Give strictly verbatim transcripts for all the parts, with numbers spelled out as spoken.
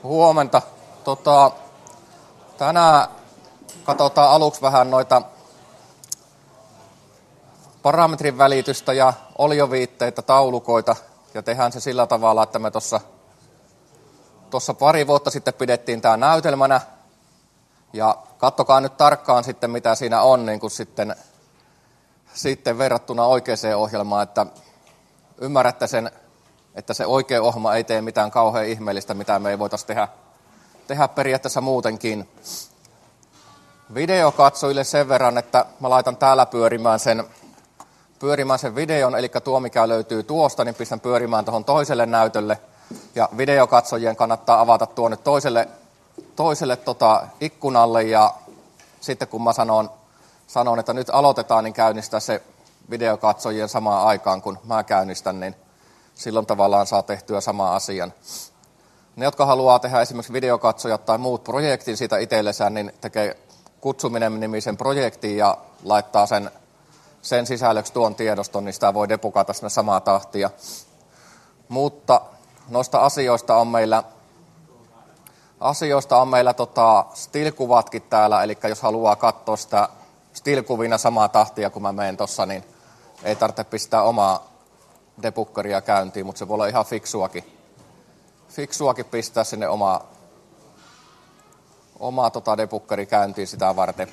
Huomenta. Tota, tänään katsotaan aluksi vähän noita parametrin välitystä ja olioviitteitä, taulukoita. Ja tehdään se sillä tavalla, että me tuossa tuossa pari vuotta sitten pidettiin tämä näytelmänä. Ja katsokaa nyt tarkkaan sitten, mitä siinä on niin kuin sitten, sitten verrattuna oikeaan ohjelmaan, että ymmärrätte sen, että se oikea ohjelma ei tee mitään kauhean ihmeellistä, mitä me ei voitaisiin tehdä, tehdä periaatteessa muutenkin. Videokatsojille sen verran, että mä laitan täällä pyörimään sen, pyörimään sen videon, eli tuo mikä löytyy tuosta, niin pistän pyörimään tuohon toiselle näytölle. Ja videokatsojien kannattaa avata tuo nyt toiselle, toiselle tota ikkunalle, ja sitten kun mä sanon, sanon, että nyt aloitetaan, niin käynnistää se videokatsojien samaan aikaan, kun mä käynnistän, niin silloin tavallaan saa tehtyä saman asian. Ne, jotka haluaa tehdä esimerkiksi videokatsojat tai muut projektin siitä itsellensään, niin tekee kutsuminen nimisen projektiin ja laittaa sen, sen sisällöksi tuon tiedoston, niin sitä voi depukata sinne samaa tahtia. Mutta noista asioista on meillä, asioista on meillä tota still-kuvatkin täällä, eli jos haluaa katsoa sitä still-kuvina samaa tahtia, kun mä menen tuossa, niin ei tarvitse pistää omaa debuggeria käyntiin, mutta se voi olla ihan fiksuakin, fiksuakin pistää sinne omaa, omaa tota debuggeri käyntiin sitä varten.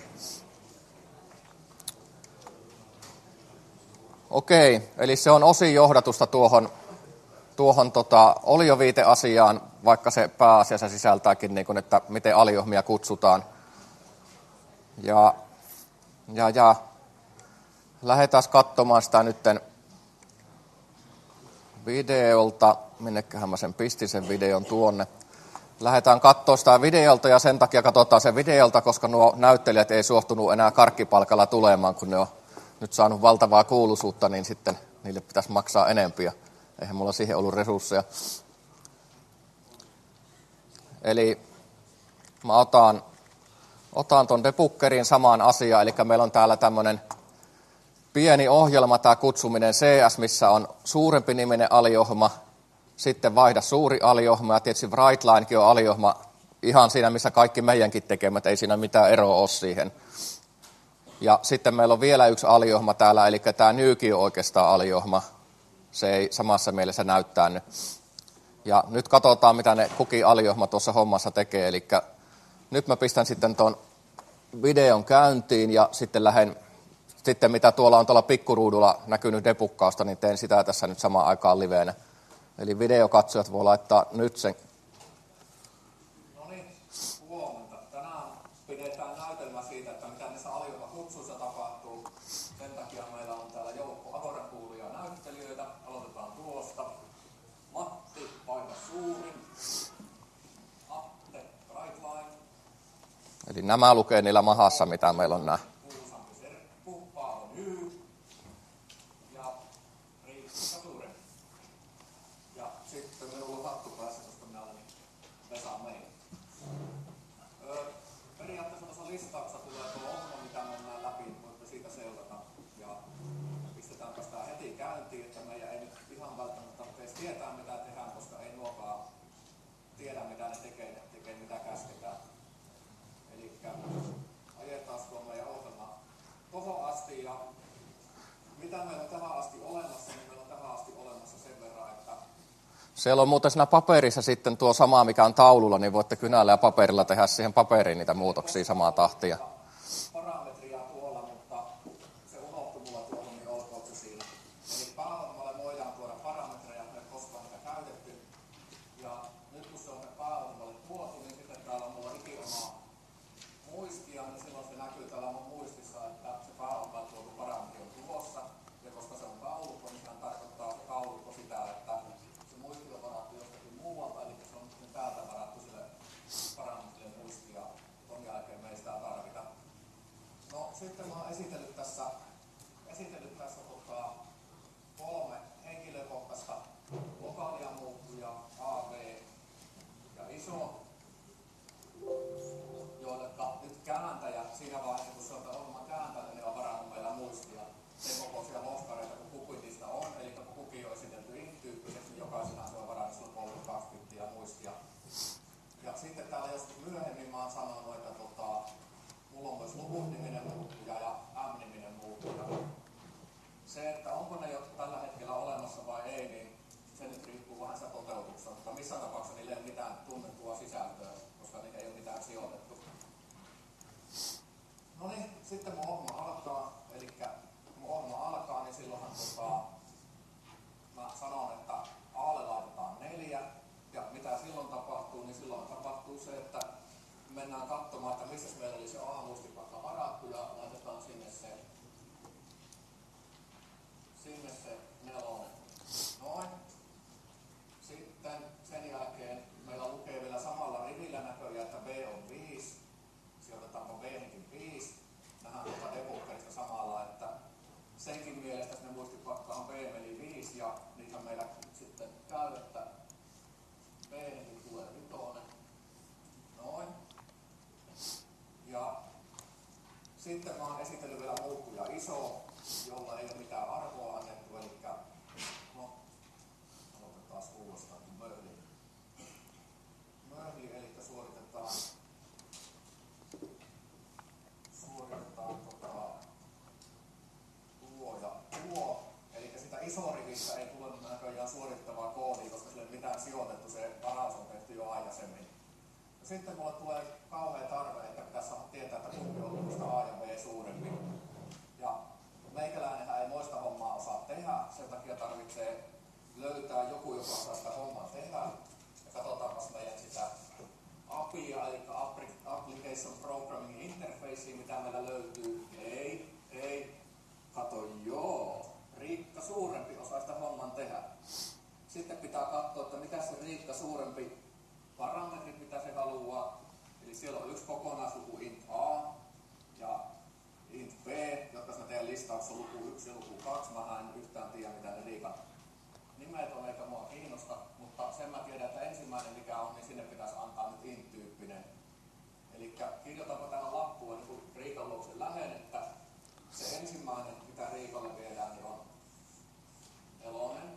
Okei, eli se on osin johdatusta tuohon, tuohon tota olioviiteasiaan, vaikka se pääasiassa sisältääkin, niin kun, että miten aliohmia kutsutaan. Ja, ja, ja lähdetään katsomaan sitä nytten videolta, minneköhän mä sen pistin sen videon tuonne. Lähdetään katsoa sitä videolta ja sen takia katsotaan sen videolta, koska nuo näyttelijät ei suostunut enää karkkipalkalla tulemaan, kun ne on nyt saanut valtavaa kuuluisuutta, niin sitten niille pitäisi maksaa enempiä. Eihän mulla siihen ollut resursseja. Eli mä otan, otan ton debuggerin samaan asiaan, eli meillä on täällä tämmönen pieni ohjelma, tämä kutsuminen C S, missä on suurempi niminen aliohjelma, sitten vaihda suuri aliohjelma, ja tietysti WriteLinekin on aliohjelma ihan siinä, missä kaikki meidänkin tekemät, ei siinä mitään eroa ole siihen. Ja sitten meillä on vielä yksi aliohjelma täällä, eli tämä Newkin on oikeastaan aliohjelma, se ei samassa mielessä näyttänyt. Ja nyt katsotaan, mitä ne kukin aliohjelma tuossa hommassa tekee, eli nyt mä pistän sitten tuon videon käyntiin, ja sitten lähden Sitten mitä tuolla on tuolla pikkuruudulla näkynyt debukkausta, niin teen sitä tässä nyt samaan aikaan liveenä. Eli videokatsojat voi laittaa nyt sen. No niin, huomenta. Tänään pidetään näytelmä siitä, että mitä niissä aliohjelmakutsuissa tapahtuu. Sen takia meillä on täällä joukko Agora-kuuluja näyttelijöitä. Aloitetaan tuosta. Matti, paikka suurin. Atte, WriteLine. Eli nämä lukee niillä mahassa, mitä meillä on nämä. Siellä on muuten siinä paperissa sitten tuo sama, mikä on taululla, niin voitte kynällä ja paperilla tehdä siihen paperiin niitä muutoksia samaa tahtia. Parametria tuolla, mutta se unohtui mulla tuohon, niin olkoon se siinä. Eli pääohjelmalle voidaan tuoda parametreja, me ei koskaan niitä käytetty. Ja nyt kun se on pääohjelmalle tuotu, niin sitten täällä on mulla ikinomaa muistia, niin silloin se näkyy täällä mun muistissa, että se pääohjelmalle tuotu parametri on tulossa. Ja koska se on taulukko, niin sehän tarkoittaa se taulukko sitä, että muisti on varattu jostakin muualta, eli se on täältä varattu sille parametrille muistia. Ton jälkeen me ei sitä tarvita. tunnettua sisältöä, koska niitä ei ole mitään sijoitettu. No niin, sitten mun ohjelma alkaa, eli kun mun ohjelma alkaa, niin silloinhan tota, mä sanon, että A:lle laitetaan neljä, ja mitä silloin tapahtuu, niin silloin tapahtuu se, että mennään katsomaan, että missä meillä oli se A-muistipakka varattu, ja laitetaan sinne se, sinne se nelonen. Noin. Sitten sen jälkeen meillä lukee vielä samalla rivillä näköjään, että B on viisi. Sijoitetaanko B:nkin viisi. Nähdään tuolta debuggerista samalla, että senkin mielestä sinne muistipakka on B eli viisi, ja niitä meillä sitten käy, että B:nkin tulee vitonen. Noin. Ja sitten mä oon esitellyt vielä muuttuja iso, jolla ei ole mitään arvoa annettu, eli no, aloitetaan uudestaan möhli. Möhli, eli suoritetaan, suoritetaan tota, tuo ja tuo, eli sitä isorivistä ei tule näköjään suorittavaa koodia, koska sille ei mitään sijoitettu, se varaus on tehty jo aikaisemmin. Ja sitten mulle tulee kauhea tarve, että pitäisi saada tietää, että kumpi on lukusta A ja B suurempi. Ja meikäläinenhän ei moista hommaa osaa tehdä, sen takia tarvitsee löytää joku, joka osaa sitä hommaa tehdä. Ja katsotaanpas meidän sitä A P I, eli Application Programming Interface, mitä meillä löytyy. Ei, ei. Kato, joo. Riikka suurempi osaa sitä homman tehdä. Sitten pitää katsoa, että mitä se Riikka suurempi parametrit, mitä se haluaa. Eli siellä on yksi kokonaisluku int A ja int B, jotka mä teen listauksessa luku yksi ja luku kaksi. Mä en yhtään tiedä, mitä ne Riikan nimet on, eikä mua kiinnosta, mutta sen mä tiedän, että ensimmäinen mikä on, niin sinne pitäisi antaa nyt int-tyyppinen. Eli kirjoitanko tähän lappuun, niin kun Riikan luokse lähden, että se ensimmäinen, mitä Riikalle viedään, niin on nelonen.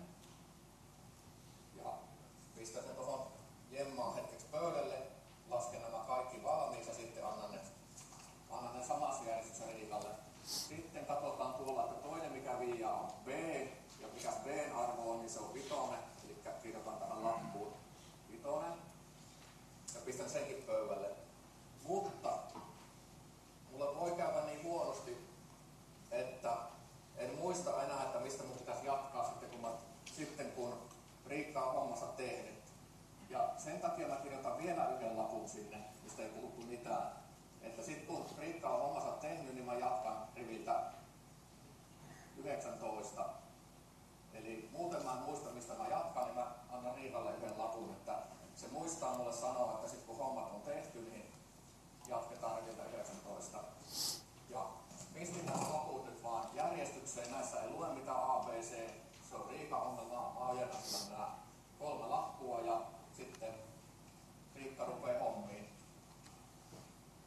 Ja pistän sen tuohon jemmaan hetkeksi pöydälle, lasken nämä kaikki valmiiksi ja sitten annan ne, annan ne samassa järjestyksessä Riikalle. Sitten katsotaan tuolla, että toinen mikä viiaa on B, ja mikä B:n arvo on, niin se on vitonen, eli kirjoitan tähän lappuun vitonen. Ja pistän senkin pöydälle. Mutta mulla voi käydä niin huonosti, että en muista enää, että mistä mun pitäisi jatkaa sitten, kun, mä, sitten, kun Riikka on hommansa tehnyt. Ja sen takia mä kirjoitan vielä yhden lapun sinne, mistä ei puhuttu mitään. Että sitten kun Riikka on hommansa tehnyt, niin mä jatkan riviltä yhdeksäntoista. Eli muuten mä en muista, mistä mä jatkan, niin mä annan Riikalle yhden lapun, että se muistaa mulle sanoa, että sitten kun hommat on tehty, niin jatketaan riviltä yhdeksäntoista. Ja pistin nämä loput nyt vaan järjestykseen. Näissä ei lue mitään A, B, C. Se on Riikan ongelma. Mä ajennan nämä kolme lappua ja sitten Riikka rupeaa hommiin.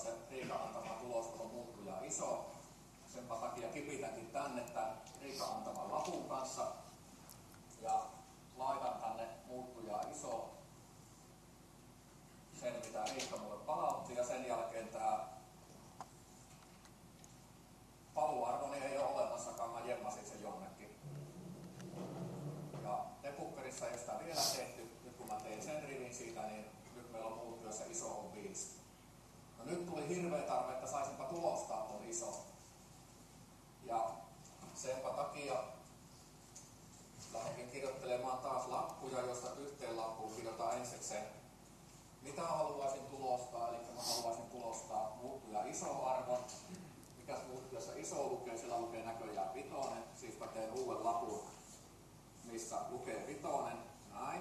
se Riikan antama tulos on muuttuja iso. Senpä takia kipitänkin tänne tämän Riikan antaman lapun kanssa. Ja laitan tänne muuttuja iso. Sen mitä Riikka mulle palautti ja sen jälkeen tää paluarvoni ei ole olemassakaan, mä jemmasin sen jonnekin. Ja depukkerissa ei ole sitä vielä tehty. Nyt kun mä tein sen rivin siitä, niin nyt meillä on muuttuja se iso on viisi. No nyt tuli hirveä tarve, että saisinpa tulostaa ton iso. Ja senpä takia lähdenkin kirjoittelemaan taas lappuja, josta yhteen lappuun kirjoitan ensikseen mitä haluaisin tulostaa, eli mä haluaisin tulostaa muuttuja iso arvon. Mikäs muuttujassa iso lukee, siellä lukee näköjään vitonen, siis mä teen uuden lapun, missä lukee vitonen, näin.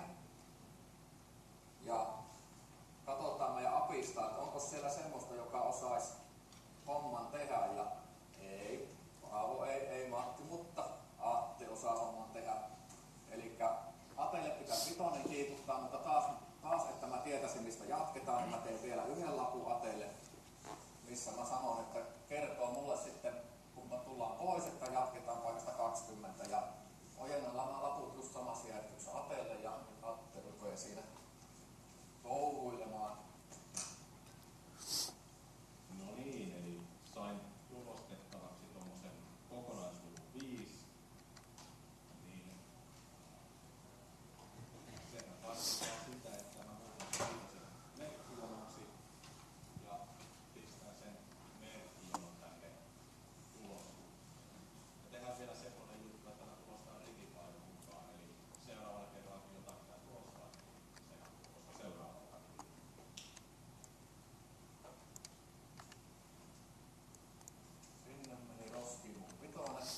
Ja katsotaan meidän apista, että onko siellä semmoista, joka osaisi homman tehdä, ja ei, Paavo ei, ei Matti, mutta Atte osaa homman tehdä. Elikkä Atelle pitäisi vitonen kiikuttaa, mutta taas, taas että mä tietäisin mistä jatketaan, niin mä teen vielä yhden lapun Atelle, missä mä sanon, että kertoo mulle sitten, kun me tullaan pois, että jatketaan paikasta kaksikymmentä, ja ojennellaan nämä laput just samassa järjestyksessä Atelle, ja Atte rupeaa siinä touhuilemaan. No niin, eli sain tulostettavaksi tuommoisen kokonaisluvun viisi. Niin sehän tarkoittaa sitä, että mä muutan sen merkkijonoksi ja pistän sen merkkijonon tänne tulosuun. Ja tehdään vielä semmoinen juttu, että mä tulostan rivipaidon mukaan, eli seuraavalla kerralla kun jotain pitää tulostaa, niin sehän tulostaa seuraavalla. Sinne meni roskiin mun vitonen.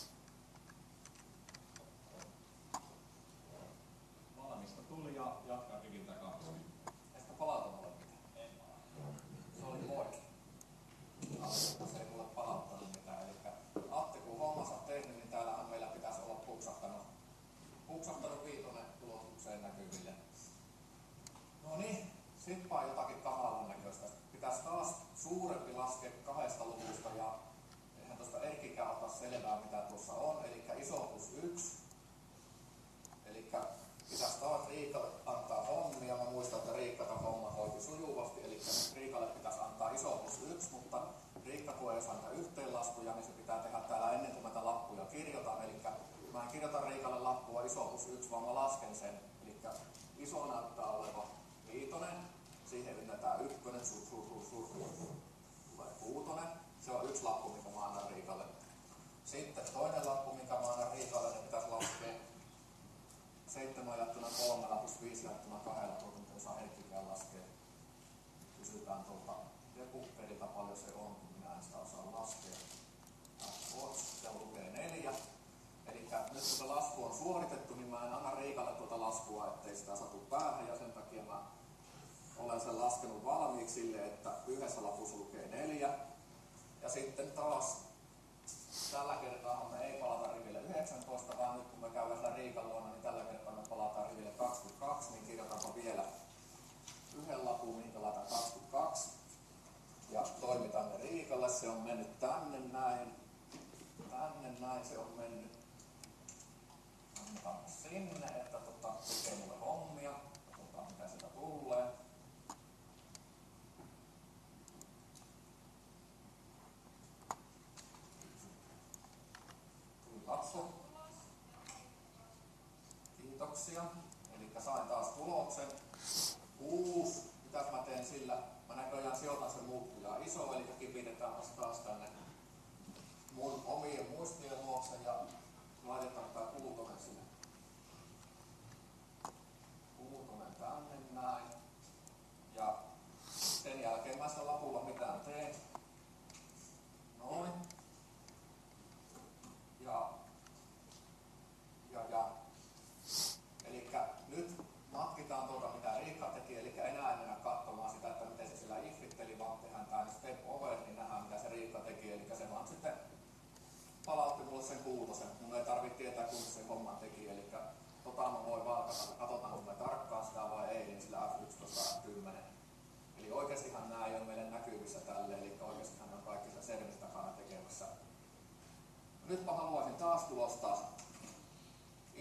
Valmista tuli ja jatkaa riviltä kaksi. Eikö palata mulle mitään? En vaan. Se oli poikki. Se ei mulle palauttanut mitään. Elikkä Atte kun hommansa tehnyt, niin täällähän meillä pitäisi olla puksahtanut, puksahtanut viitonen tulotukseen näkyville. No niin, sitpä jotakin kamalan näköistä. Pitäisi taas suurempi laskea kahdesta luvusta ja eihän tuosta Erkkikään ottaa selvää mitä tuossa on. Elikkä iso plus yksi. Elikkä pitäisi taas Riikalle antaa hommia. Mä muistan, että Riikka tämän homman hoiti sujuvasti. Elikkä nyt Riikalle pitäisi antaa iso plus yksi, mutta Riikka kun ei osaa niitä yhteenlaskuja, niin se pitää tehdä täällä ennen kuin mä tämän lappuja kirjoitan. Elikkä mä en kirjoita Riikalle lappua iso plus yksi, vaan mä lasken sen. Elikkä iso näyttää oleva viitonen. Siihen ynnätään ykkönen, sur, sur, sur, sur, sur. Tulee kuutonen. Se on yksi lappu, mikä mä annan Riikalle. Sitten toinen lappu, mikä mä annan Riikalle, niin pitäisi laskea seitsemän jaettuna kolmella plus viisi jaettuna kahdella, tuolta mitä osaa Erkkikään laskea. Kysytään tuolta depukkerilta paljon se on, kun minä en sitä osaa laskea. Se lukee neljä. Eli nyt kun se lasku on suoritettu, niin mä en anna Riikalle tuota laskua, ettei sitä satu päähän, ja sen takia mä olen sen laskenut valmiiksi sille, että yhdessä lapussa lukee neljä. Ja sitten taas tällä kertaa me ei palata riville yhdeksäntoista, vaan nyt kun me käydään siellä Riikan luona, niin tällä kertaa me palataan riville kaksikymmentäkaksi, niin kirjoitanpa vielä yhden lapun, mihin laitan kaksikymmentäkaksi. Ja toimitan ne Riikalle, se on mennyt tänne näin. Tänne näin se on mennyt. Annetaan sinne, että tota, tekee mulle hommia. Katsotaan mitä sieltä tulee. Tuli lappu. Kiitoksia. Eli sain taas tuloksen. Kuusi. Mitäs mä teen sillä? Mä näköjään sijoitan sen muuttuja iso, eli kipitetään taas tänne mun omien muistien luokse ja laitetaan tää kuutonen sinne. Kuutonen tänne näin. Ja sen jälkeen mä sitä lapulla mitään teen. Noin. Ja, ja, ja. Elikkä nyt matkitaan tuota mitä Riikka teki, eli enää en mennä katsomaan sitä, että miten se sillä iffitteli, vaan tehdään tää step over, niin nähdään mitä se Riikka teki, eli se vaan sitten palautti mulle sen kuutosen. Mun ei tarvitse tietää, kuinka se homman teki, eli tota mä voin valkata, katsotaanko me tarkkaan sitä vai ei, niin sillä F yksitoista F kymmenen. Eli oikeastihan nämä ei ole meille näkyvissä tälle, eli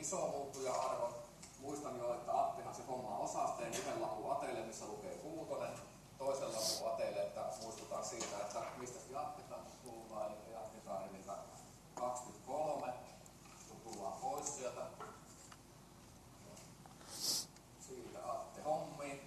iso muuttuja-arvo. Muistan jo, että Attihan se hommaa osasteen yhden lapun ateelle, missä lukee kuutonen, toisen lapun ateelle, että muistutaan siitä, että mistä jatketaan, kun tullaan, eli jatketaan riviltä kaksikymmentäkolme, kun tullaan pois sieltä. Siitä Atte hommiin.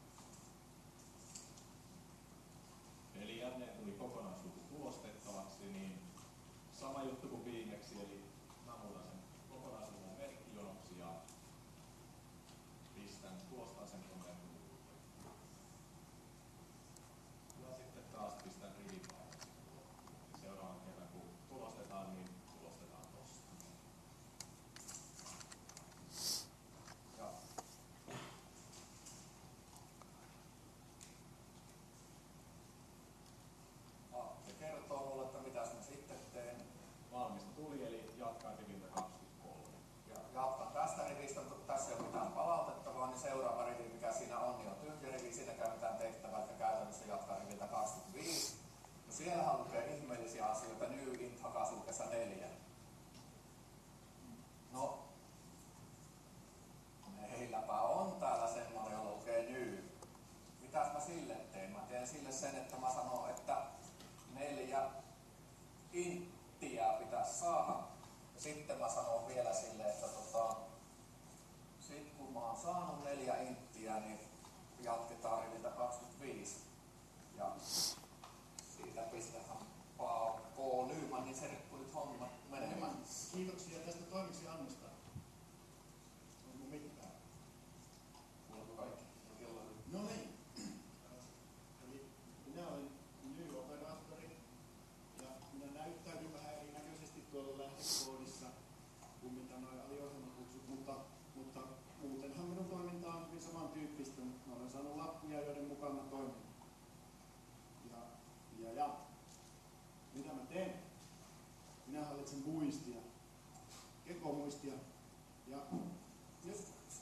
Eli jälleen tuli kokonaisluku tulostettavaksi, niin sama juttu kuin viimeksi, eli mä muutan sen kokonaisluvun merkkijonoksi ja pistän, tulostan sen tuonne ja sitten taas pistän rivipaikaksi. Seuraavan kerran kun tulostetaan, niin tulostetaan tosta. Ja Atte kertoo mulle, että mitäs mä sitten teen. Valmista tuli, eli jatkaa riviltä kaksikymmentäkolme. Ja jatkan tästä rivistä, mutta tässä ei ole mitään palautettavaa, niin seuraava rivi, mikä siinä on, niin on tyhjä rivi, siinäkään mitään tehtävää, että käytännössä jatkaa riviltä kaksikymmentäviisi. No siellähän lukee ihmeellisiä asioita, new int hakasulkessa neljä. No, meilläpä on täällä semmoinen, jolla lukee new. Mitäs mä sille teen? Mä teen sille sen, että mä sanon, että neljä inttiä pitäisi saada. Ja sitten mä sanon vielä sille, että tota, sit kun mä oon saanut neljä inttiä, niin jatketaan riviltä kaksikymmentäviisi. Ja siitä pistetään Paavo K. Nymanin serkku nyt homma menemään. Kiitoksia tästä toimeksiannosta. Onko mitään? Kuuluuko kaikki? Kello on nyt. No niin. Eli minä olen new operaattori ja minä näyttäydyn vähän erinäköisesti tuolla lähdekoodissa kuin mitä nuo aliohjelmakutsut, mutta, mutta muutenhan minun toiminta on hyvin samantyyppistä. Mä olen saanut lappuja, joiden mukaan mä toimin. Ja, ja, ja. Mitä mä teen? Minä hallitsen muistia, kekomuistia ja nyt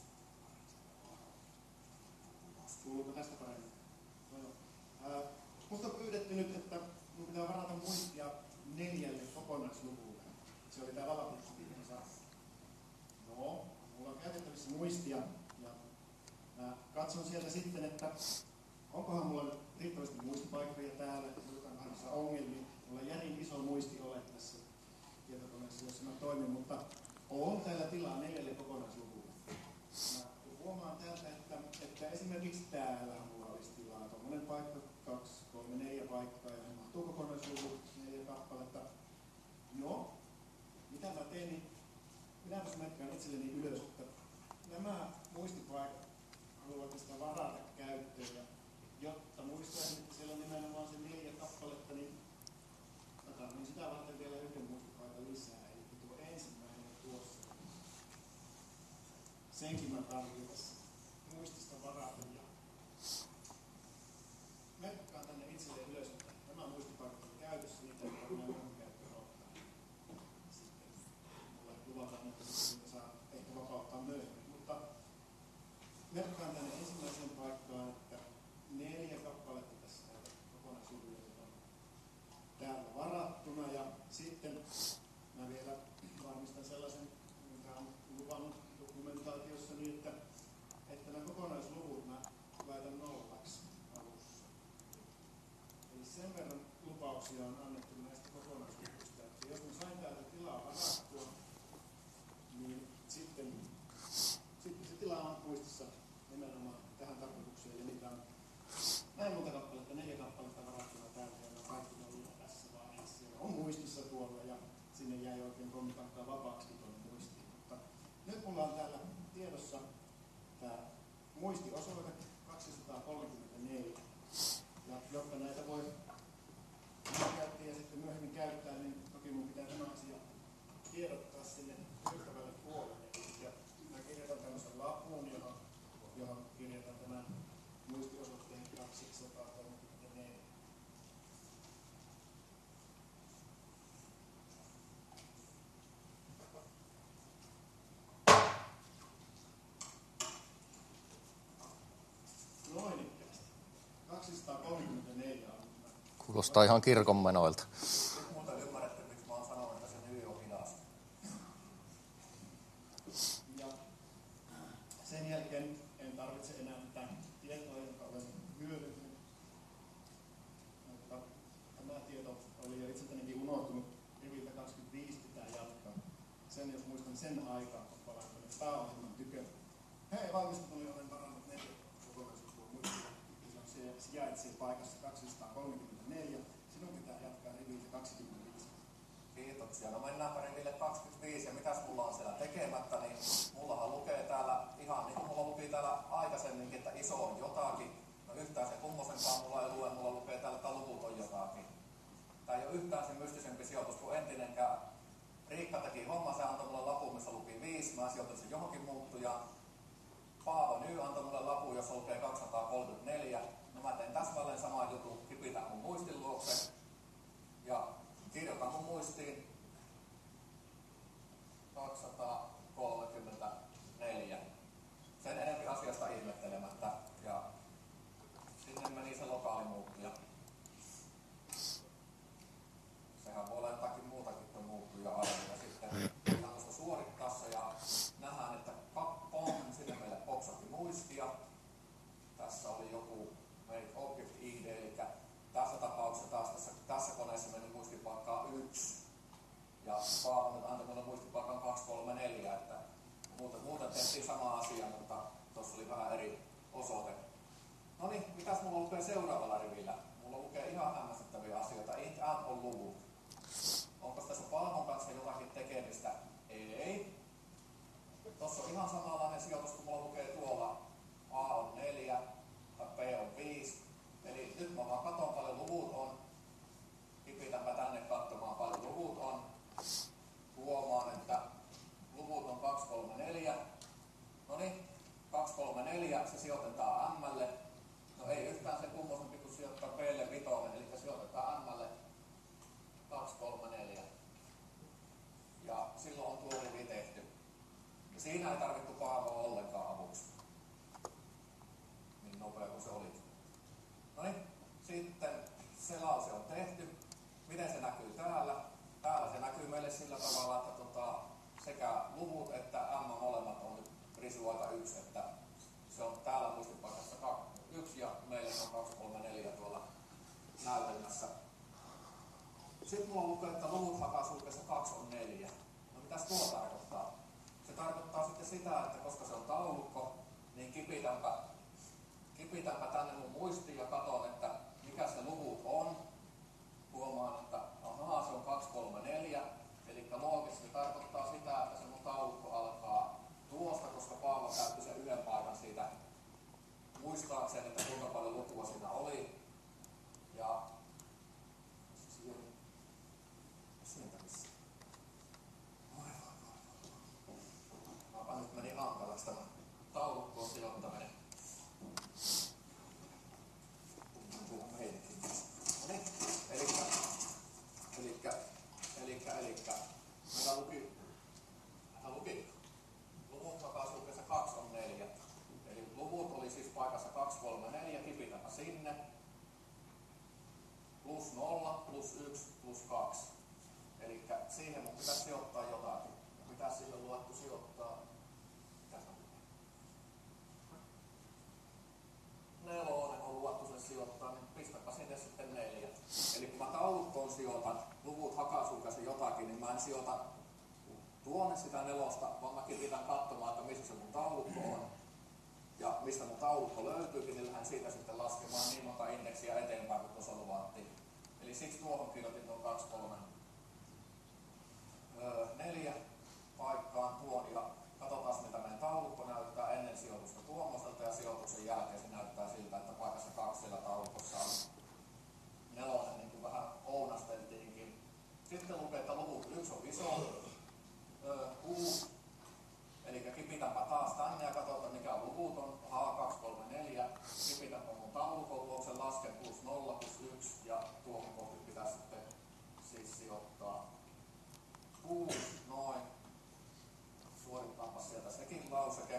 kuuluuko tästä paremmin? No joo. Ää, Musta on pyydetty nyt, että minun pitää varata muistia neljälle kokonaisluvulle. Se oli tää valaputsu viime saakka. No, mulla on käytettävissä muistia ja mä katson sieltä sitten, että onkohan mulla riittävästi muistipaikkoja täällä, jotain kanssa ongelmia. Mulla on järin iso muisti ole tässä tietokoneessa, jossa mä toimin, mutta on täällä tilaa neljälle kokonaisluvulle. Mä huomaan täältä, että, että esimerkiksi täällä mulla olisi tilaa tuommoinen paikka, kaksi, kolme, neljä paikkaa ja se mahtuu kokonaisluvuun neljä kappaletta. No, mitä mä teen, niin minäpäs merkkaan itselleni ylös, että nämä muistipaikat haluan tästä varata käyttöön ja jotta muistaisin, että siellä on nimenomaan se neljä kappaletta, niin mä tarvitsen sitä varten vielä yhden muistipaikan lisää. Eli tuo ensimmäinen tuossa. Senkin mä tarvitsen tässä muistista varata. Ja merkkaan tänne itselleen ylös, että nämä muistipaikat on käytössä, niitä ei ole minun käyttöön ottaa. Sitten mulle luvataan, että niitä saa ehkä vapauttaa myöhemmin. Mutta merkkaan tänne ensimmäiseen paikkaan, että neljä kappaletta tässä näitä kokonaisuudella on täällä varattuna ja sitten mä vielä varmistan sellaisen, mitä olen luvannut dokumentaatiossa niin, että, että nämä kokonaisluvut mä laitan nollaksi alussa. Eli sen verran lupauksia on annettu näistä kokonaisluvuista, että jos mä sain täältä tilaa varattua, niin sitten, sitten se tila on muistissa nimenomaan tähän tarkoitukseen ja niitä on näin monta kappaletta, neljä kappaletta varattuna täältä ja on kaikki nolla tässä vaiheessa. On muistissa tuolla ja sinne jäi oikein kolmikakkaa vapaaksi tuonne muistiin. Mutta nyt mulla on täällä tiedossa tämä muistiosoite kaksisataakolmekymmentäneljä. Ja jotta näitä voi käyttää ja sitten myöhemmin käyttää, niin toki mun pitää tämä asia tiedottaa sinne ystävälle puolelle. Ja mä kirjoitan tämmöisen lapun, johon, johon kirjoitan tämän muistiosoitteen kaksisataakolmekymmentäneljä. Noin ikkäisesti. kaksisataakolmekymmentäneljä on. Kuulostaa ihan kirkonmenoilta. Nyt muuten ymmärrätte, miksi mä oon sanonut, että se nyy on hidasta. sijoituksia. No mennäänpä riville kaksikymmentäviisi ja mitäs mulla on siellä tekemättä, niin mullahan lukee täällä ihan niin kuin mulla luki täällä aikaisemminkin, että iso on jotakin. No yhtään se kummosenkaan mulla ei lue, mulla lukee täällä, että luvut on jotakin. Tää ei ole yhtään se mystisempi sijoitus kuin entinenkään. Riikka teki homma, se antoi mulle lapun, missä luki viisi, mä sijoitin sen johonkin muuttujaan. Paavo Ny antoi mulle lapun, jossa lukee kaksisataakolmekymmentäneljä. No mä teen täsmälleen saman jutun, kipitän mun muistin luokse ja kirjoitan mun muistiin kaksisataakolmekymmentäneljä. Sen enempi asiasta ihmettelemättä ja sinne meni se lokaalimuuttuja. Sehän voi olla jotakin muutakin kuin muuttuja arvoja sitten. Voidaan tuosta suorittaa se ja nähdään, että kappon, sinne meille popsahti muistia. Tässä oli joku merit object I D, eli tässä tapauksessa taas tässä, tässä koneessa meni muistipaikkaan yksi. Ja Paavo nyt antoi mulle muistipaikan kaksi kolme neljä, että muuten, muuten tehtiin sama asia, mutta tuossa oli vähän eri osoite. No niin, mitäs mulla lukee seuraavalla rivillä? Mulla lukee ihan hämmästyttäviä asioita. int m on luvut. Onko tässä Paavon kanssa jotakin tekemistä? Ei. Tuossa on ihan samanlainen sijoitus, kun mulla lukee tuolla A on neljä tai B on viisi. Eli nyt mä vaan katon paljon luvut on. Kipitänpä tänne katsomaan paljon luvut on. Huomaan, että luvut on kaksi kolme neljä. No niin, kaksi kolme neljä, se sijoitetaan M:lle. No ei yhtään se kummosempi kuin sijoittaa B:lle vitonen, eli sijoitetaan M:lle kaksi kolme neljä. Ja silloin on tuo rivi tehty. Ja siinä ei tarvittu Paavoa ollenkaan avuksi. Niin nopea kuin se oli. No niin, sitten selause on tehty. Miten se näkyy täällä? Täällä se näkyy meille sillä tavalla, että tota, sekä luvut että M molemmat on nyt risuaita yksi, että se on täällä muistipaikassa yksi ja meillä on kaksi kolme neljä tuolla näytelmässä. Sitten mulla lukee, että luvut hakasulkeessa kaksi on neljä. No mitäs tuo tarkoittaa? Se tarkoittaa sitten sitä, että koska se on taulukko, niin kipitänpä, kipitänpä tänne mun muistiin ja katon, että mikä se luvut on. Huomaan, että ahaa, se on kaksi kolme neljä. Eli loogisesti tarkoittaa sitä, että se mun taulukko alkaa tuosta, koska Paavo käytti sen yhden paikan siitä muistaakseen, että kuinka paljon lukua siinä oli. Ja siitä missä. Mäpä nyt meni hankalaksi tämä taulukkoon sijoittaminen. Tuo meidänkin. No niin, elikkä, elikkä, elikkä, elikkä. Meillä luki, meillä luki luvut hakasulkeessa kaksi on neljä. Eli luvut oli siis paikassa kaksi kolme neljä, kipitäpä sinne. Plus nolla, plus yksi, plus kaksi. Eli siihen mun pitäisi sijoittaa jotakin. Mitä sille luettu sijoittaa? Mitäs on? Nelonen on luettu sen sijoittaa, niin pistäpä sinne sitten neljä. Eli kun mä taulukkoon sijoitan luvut hakasulkeessa jotakin, niin mä en sijoita tuonne sitä nelosta, vaan mä kipitän katsomaan, että missä se mun taulukko on. Ja mistä mun taulukko löytyykin, niin lähden siitä sitten laskemaan niin monta indeksiä eteenpäin, kun tuossa luvattiin. Eli siksi tuohon kirjoitin tuon kaksi kolme neljä paikkaan tuon ja katsotaan mitä meidän taulukko näyttää ennen sijoitusta tuommoiselta ja sijoituksen jälkeen se näyttää siltä, että paikassa kaksi siellä taulukossa on nelonen, niin kuin vähän ounasteltiinkin. Sitten lukee, että luvut yksi on iso, U, eli kipitänpä taas tänne ja katsotaan mikä on luvuton, H kaksi kolme neljä, kipitänpä mun taulukon luokse, lasken plus nolla, plus yksi ja tuohon kohti pitäisi sitten siis sijoittaa U, noin, suoritaanpa sieltä sekin lauseke,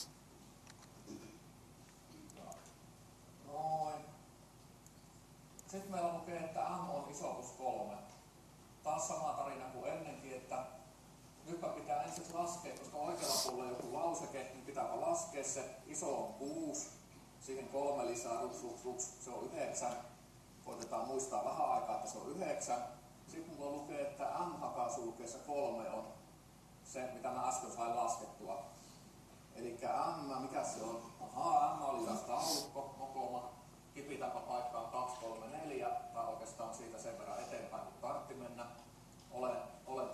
ja noin. Sitten meillä lukee, että M on iso plus kolme. Taas sama tarina kuin ennenkin, että nytpä pitää ensin laskea, koska oikealla puolella on joku lauseke, niin pitääpä laskea se. Iso on kuusi, siihen kolme lisää, ruks, ruks, ruks, se on yhdeksän. Koitetaan muistaa vähän aikaa, että se on yhdeksän. Sitten mulla lukee, että M hakasulkeessa kolme on se, mitä mä äsken sain laskettua. Eli M, mikä se on? Ahaa, M oli taas taulukko, mokoma. Kipitäpä paikkaan kaksi kolme neljä, tai oikeastaan siitä sen verran eteenpäin, kun tartti mennä. Olen, olen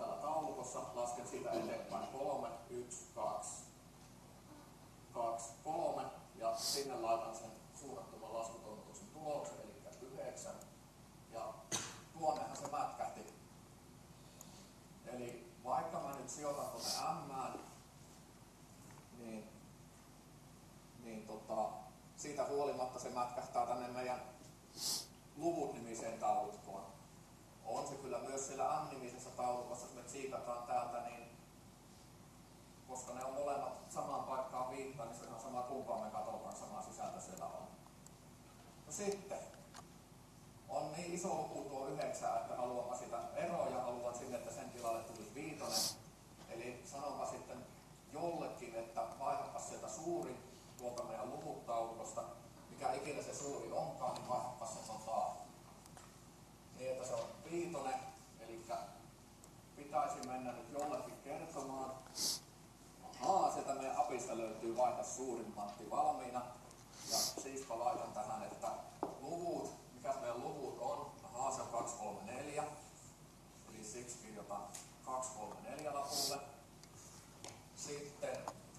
mätkähtää tänne meidän luvut-nimiseen taulukkoon. On se kyllä myös siellä M-nimisessä taulukossa, jos me tsiikataan täältä, niin koska ne on molemmat samaan paikkaan viittaa, niin se on sama kumpaan me katsotaan, sama sisältö siellä on. No sitten on niin iso luku tuo yhdeksän, että haluanpa sitä eroa ja haluan sinne, että sen tilalle tulisi viitonen. Eli sanonpa sitten jollekin, että vaihdapas sieltä suuri tuolta meidän luvut-taulukosta, mikä ikinä se suuri onkaan, niin vaihdapas se tota, niin, että se on viitonen, eli pitäisi mennä nyt jollekin kertomaan. Ahaa, sieltä meidän apista löytyy vaihda suurin Matti valmiina. Ja siispä laitan tähän, että luvut, mikä meidän luvut on, ahaa se on kaksi kolme neljä. Eli siksi kirjoitan kaksi kolme neljä lapulle. Sitten,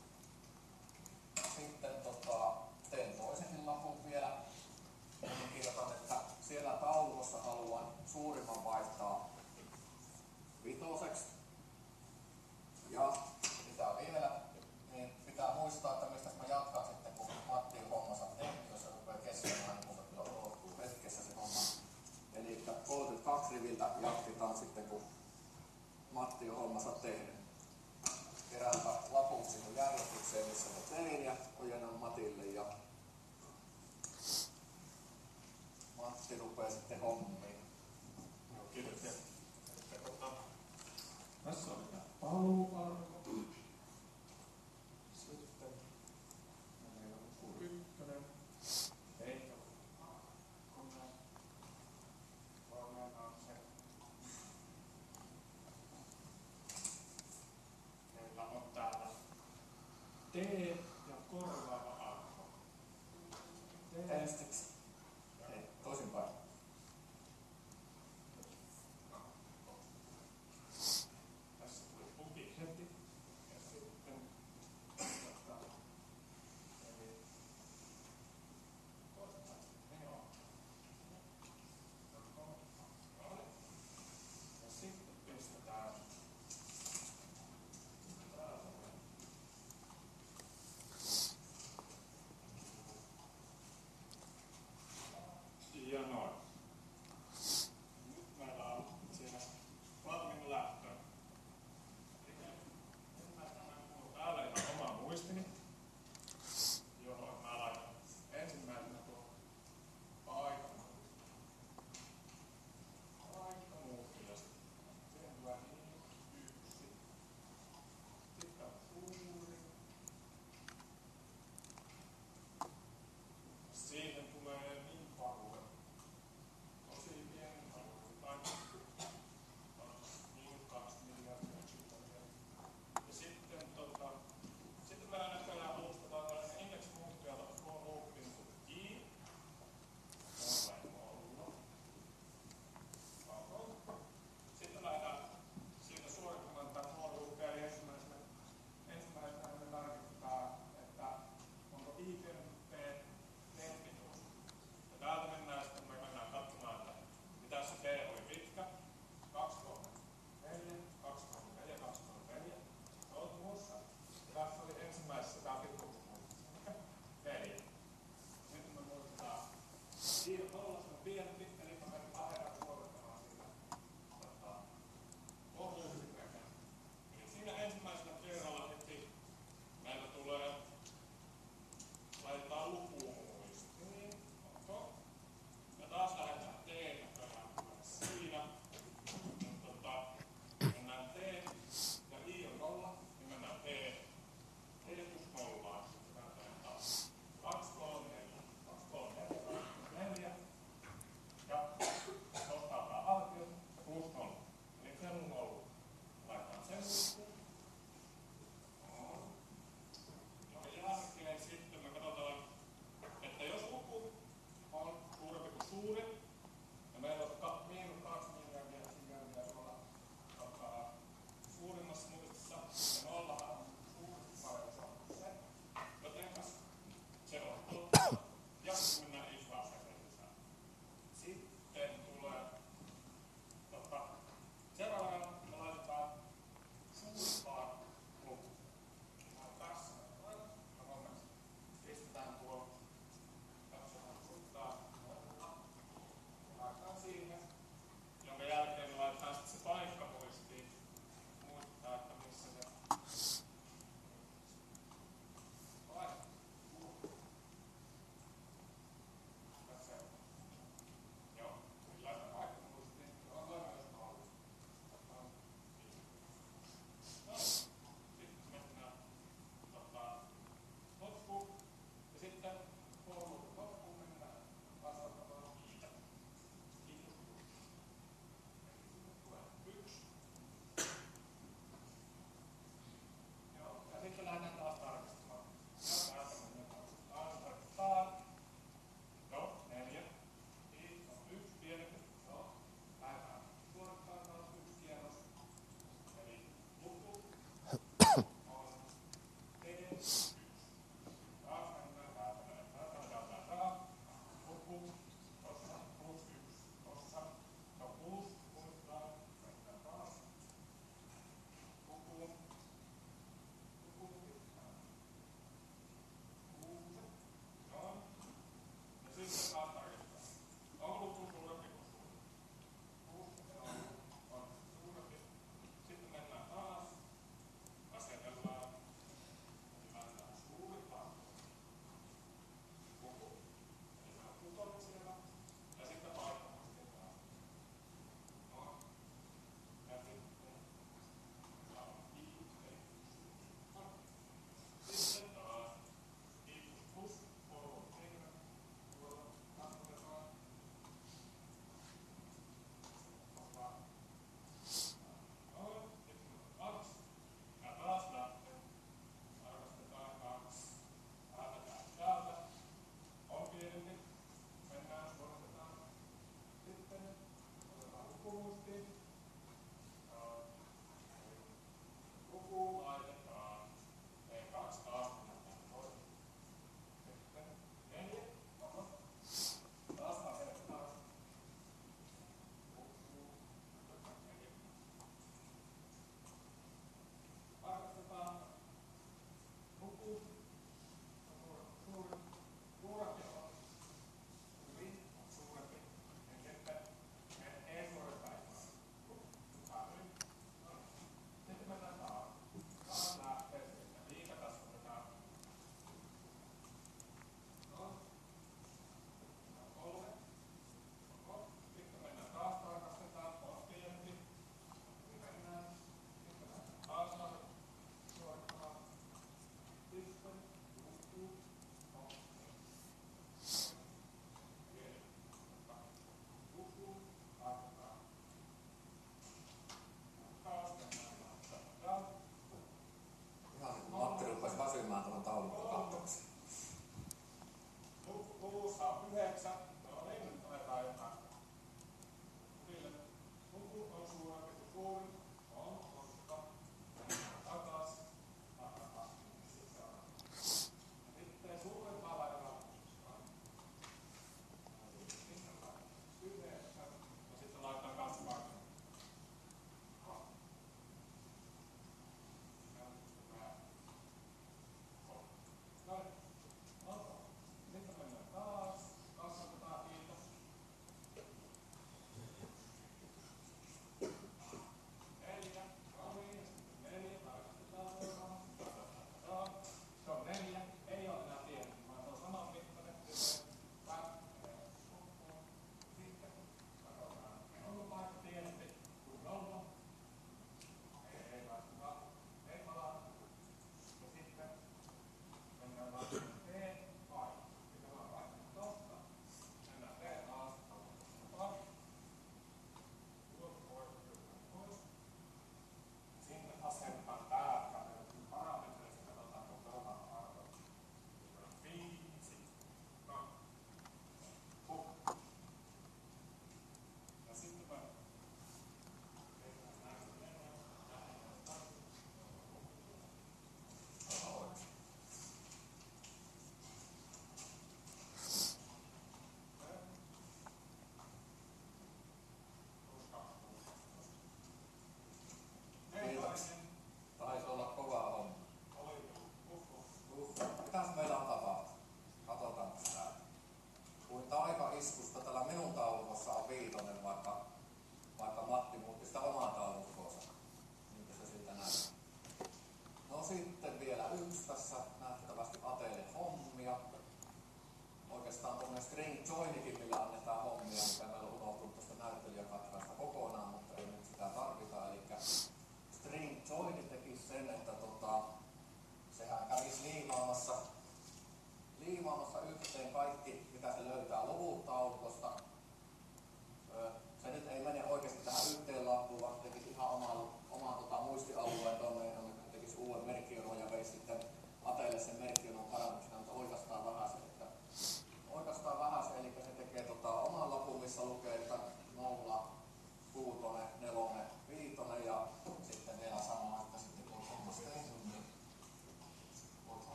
sitten tota, teen toisenkin lapun vielä. Niin kirjoitan, että siellä taulukossa haluan suurimman vaihtaa vitoseksi. Ja mitä vielä, niin pitää muistaa, että mistä mä jatkan sitten, kun Matti on hommansa tehnyt, jos se rupeaa keskemään, niin kun se kyllä odottuu hetkessä se homma. Eli kolmekymmentäkaksi riviltä jatketaan sitten, kun Matti on hommansa tehnyt. Keräänpä laput sinne järjestykseen, missä ne tein, ja ojennan Matille, ja Matti rupeaa sitten hommiin. Joo, kiitoksia. Tässä oli tämä paluarvo. Sitten meillä on luku ykkönen. Eikä kakkonen. Kolmen on se. Meillä on täällä T ja korvaava arvo. T. Ensiksi. Ei, toisinpäin. Tässä tuli puki heti.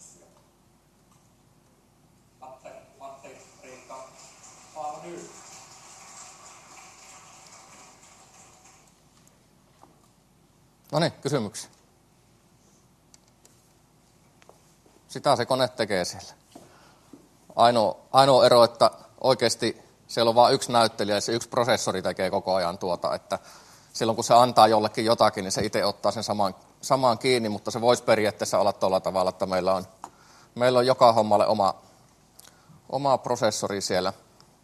kysymyksiä. Atte, Matti, Riikka, Paavo nyt. No niin, kysymyksiä. Sitä se kone tekee siellä. Ainoa, ainoa ero, että oikeasti siellä on vain yksi näyttelijä ja se yksi prosessori tekee koko ajan tuota, että silloin kun se antaa jollekin jotakin, niin se itse ottaa sen saman, samaan kiinni, mutta se voisi periaatteessa olla tuolla tavalla, että meillä on, meillä on joka hommalle oma, oma prosessori siellä.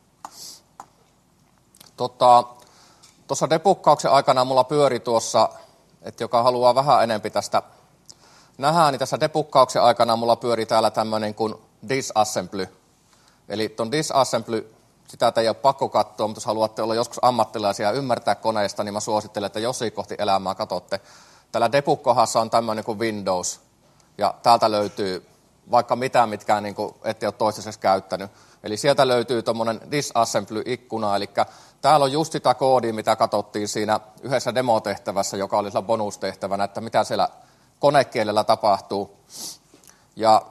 Tuossa tota, debuggauksen aikana mulla pyöri tuossa, että joka haluaa vähän enempi tästä nähdä, niin tässä debuggauksen aikana mulla pyöri täällä tämmöinen kuin disassembly. Eli tuon disassembly, sitä ei ole pakko katsoa, mutta jos haluatte olla joskus ammattilaisia ja ymmärtää koneista, niin mä suosittelen, että jossain kohti elämää katsotte. Täällä debug-kohdassa on tämmöinen kuin Windows, ja täältä löytyy vaikka mitään, mitkä niin kuin ette ole toistaiseksi käyttänyt. Eli sieltä löytyy tuommoinen disassembly-ikkuna, eli täällä on just sitä koodia, mitä katsottiin siinä yhdessä demotehtävässä, joka oli sillä bonustehtävänä, että mitä siellä konekielellä tapahtuu. Ja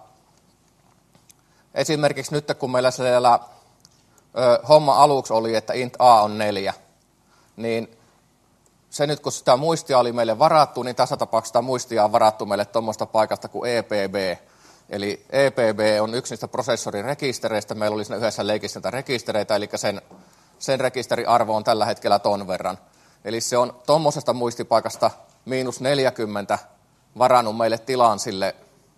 esimerkiksi nyt, kun meillä siellä ö, homma aluksi oli, että int a on neljä, niin se nyt, kun sitä muistia oli meille varattu, niin tässä tapauksessa sitä muistia on varattu meille tuommoista paikasta kuin E P B. Eli E P B on yksi niistä prosessorin rekistereistä. Meillä oli siinä yhdessä leikissä näitä rekistereitä, eli sen, sen rekisteriarvo on tällä hetkellä ton verran. Eli se on tuommoisesta muistipaikasta miinus neljäkymmentä varannut meille tilan sille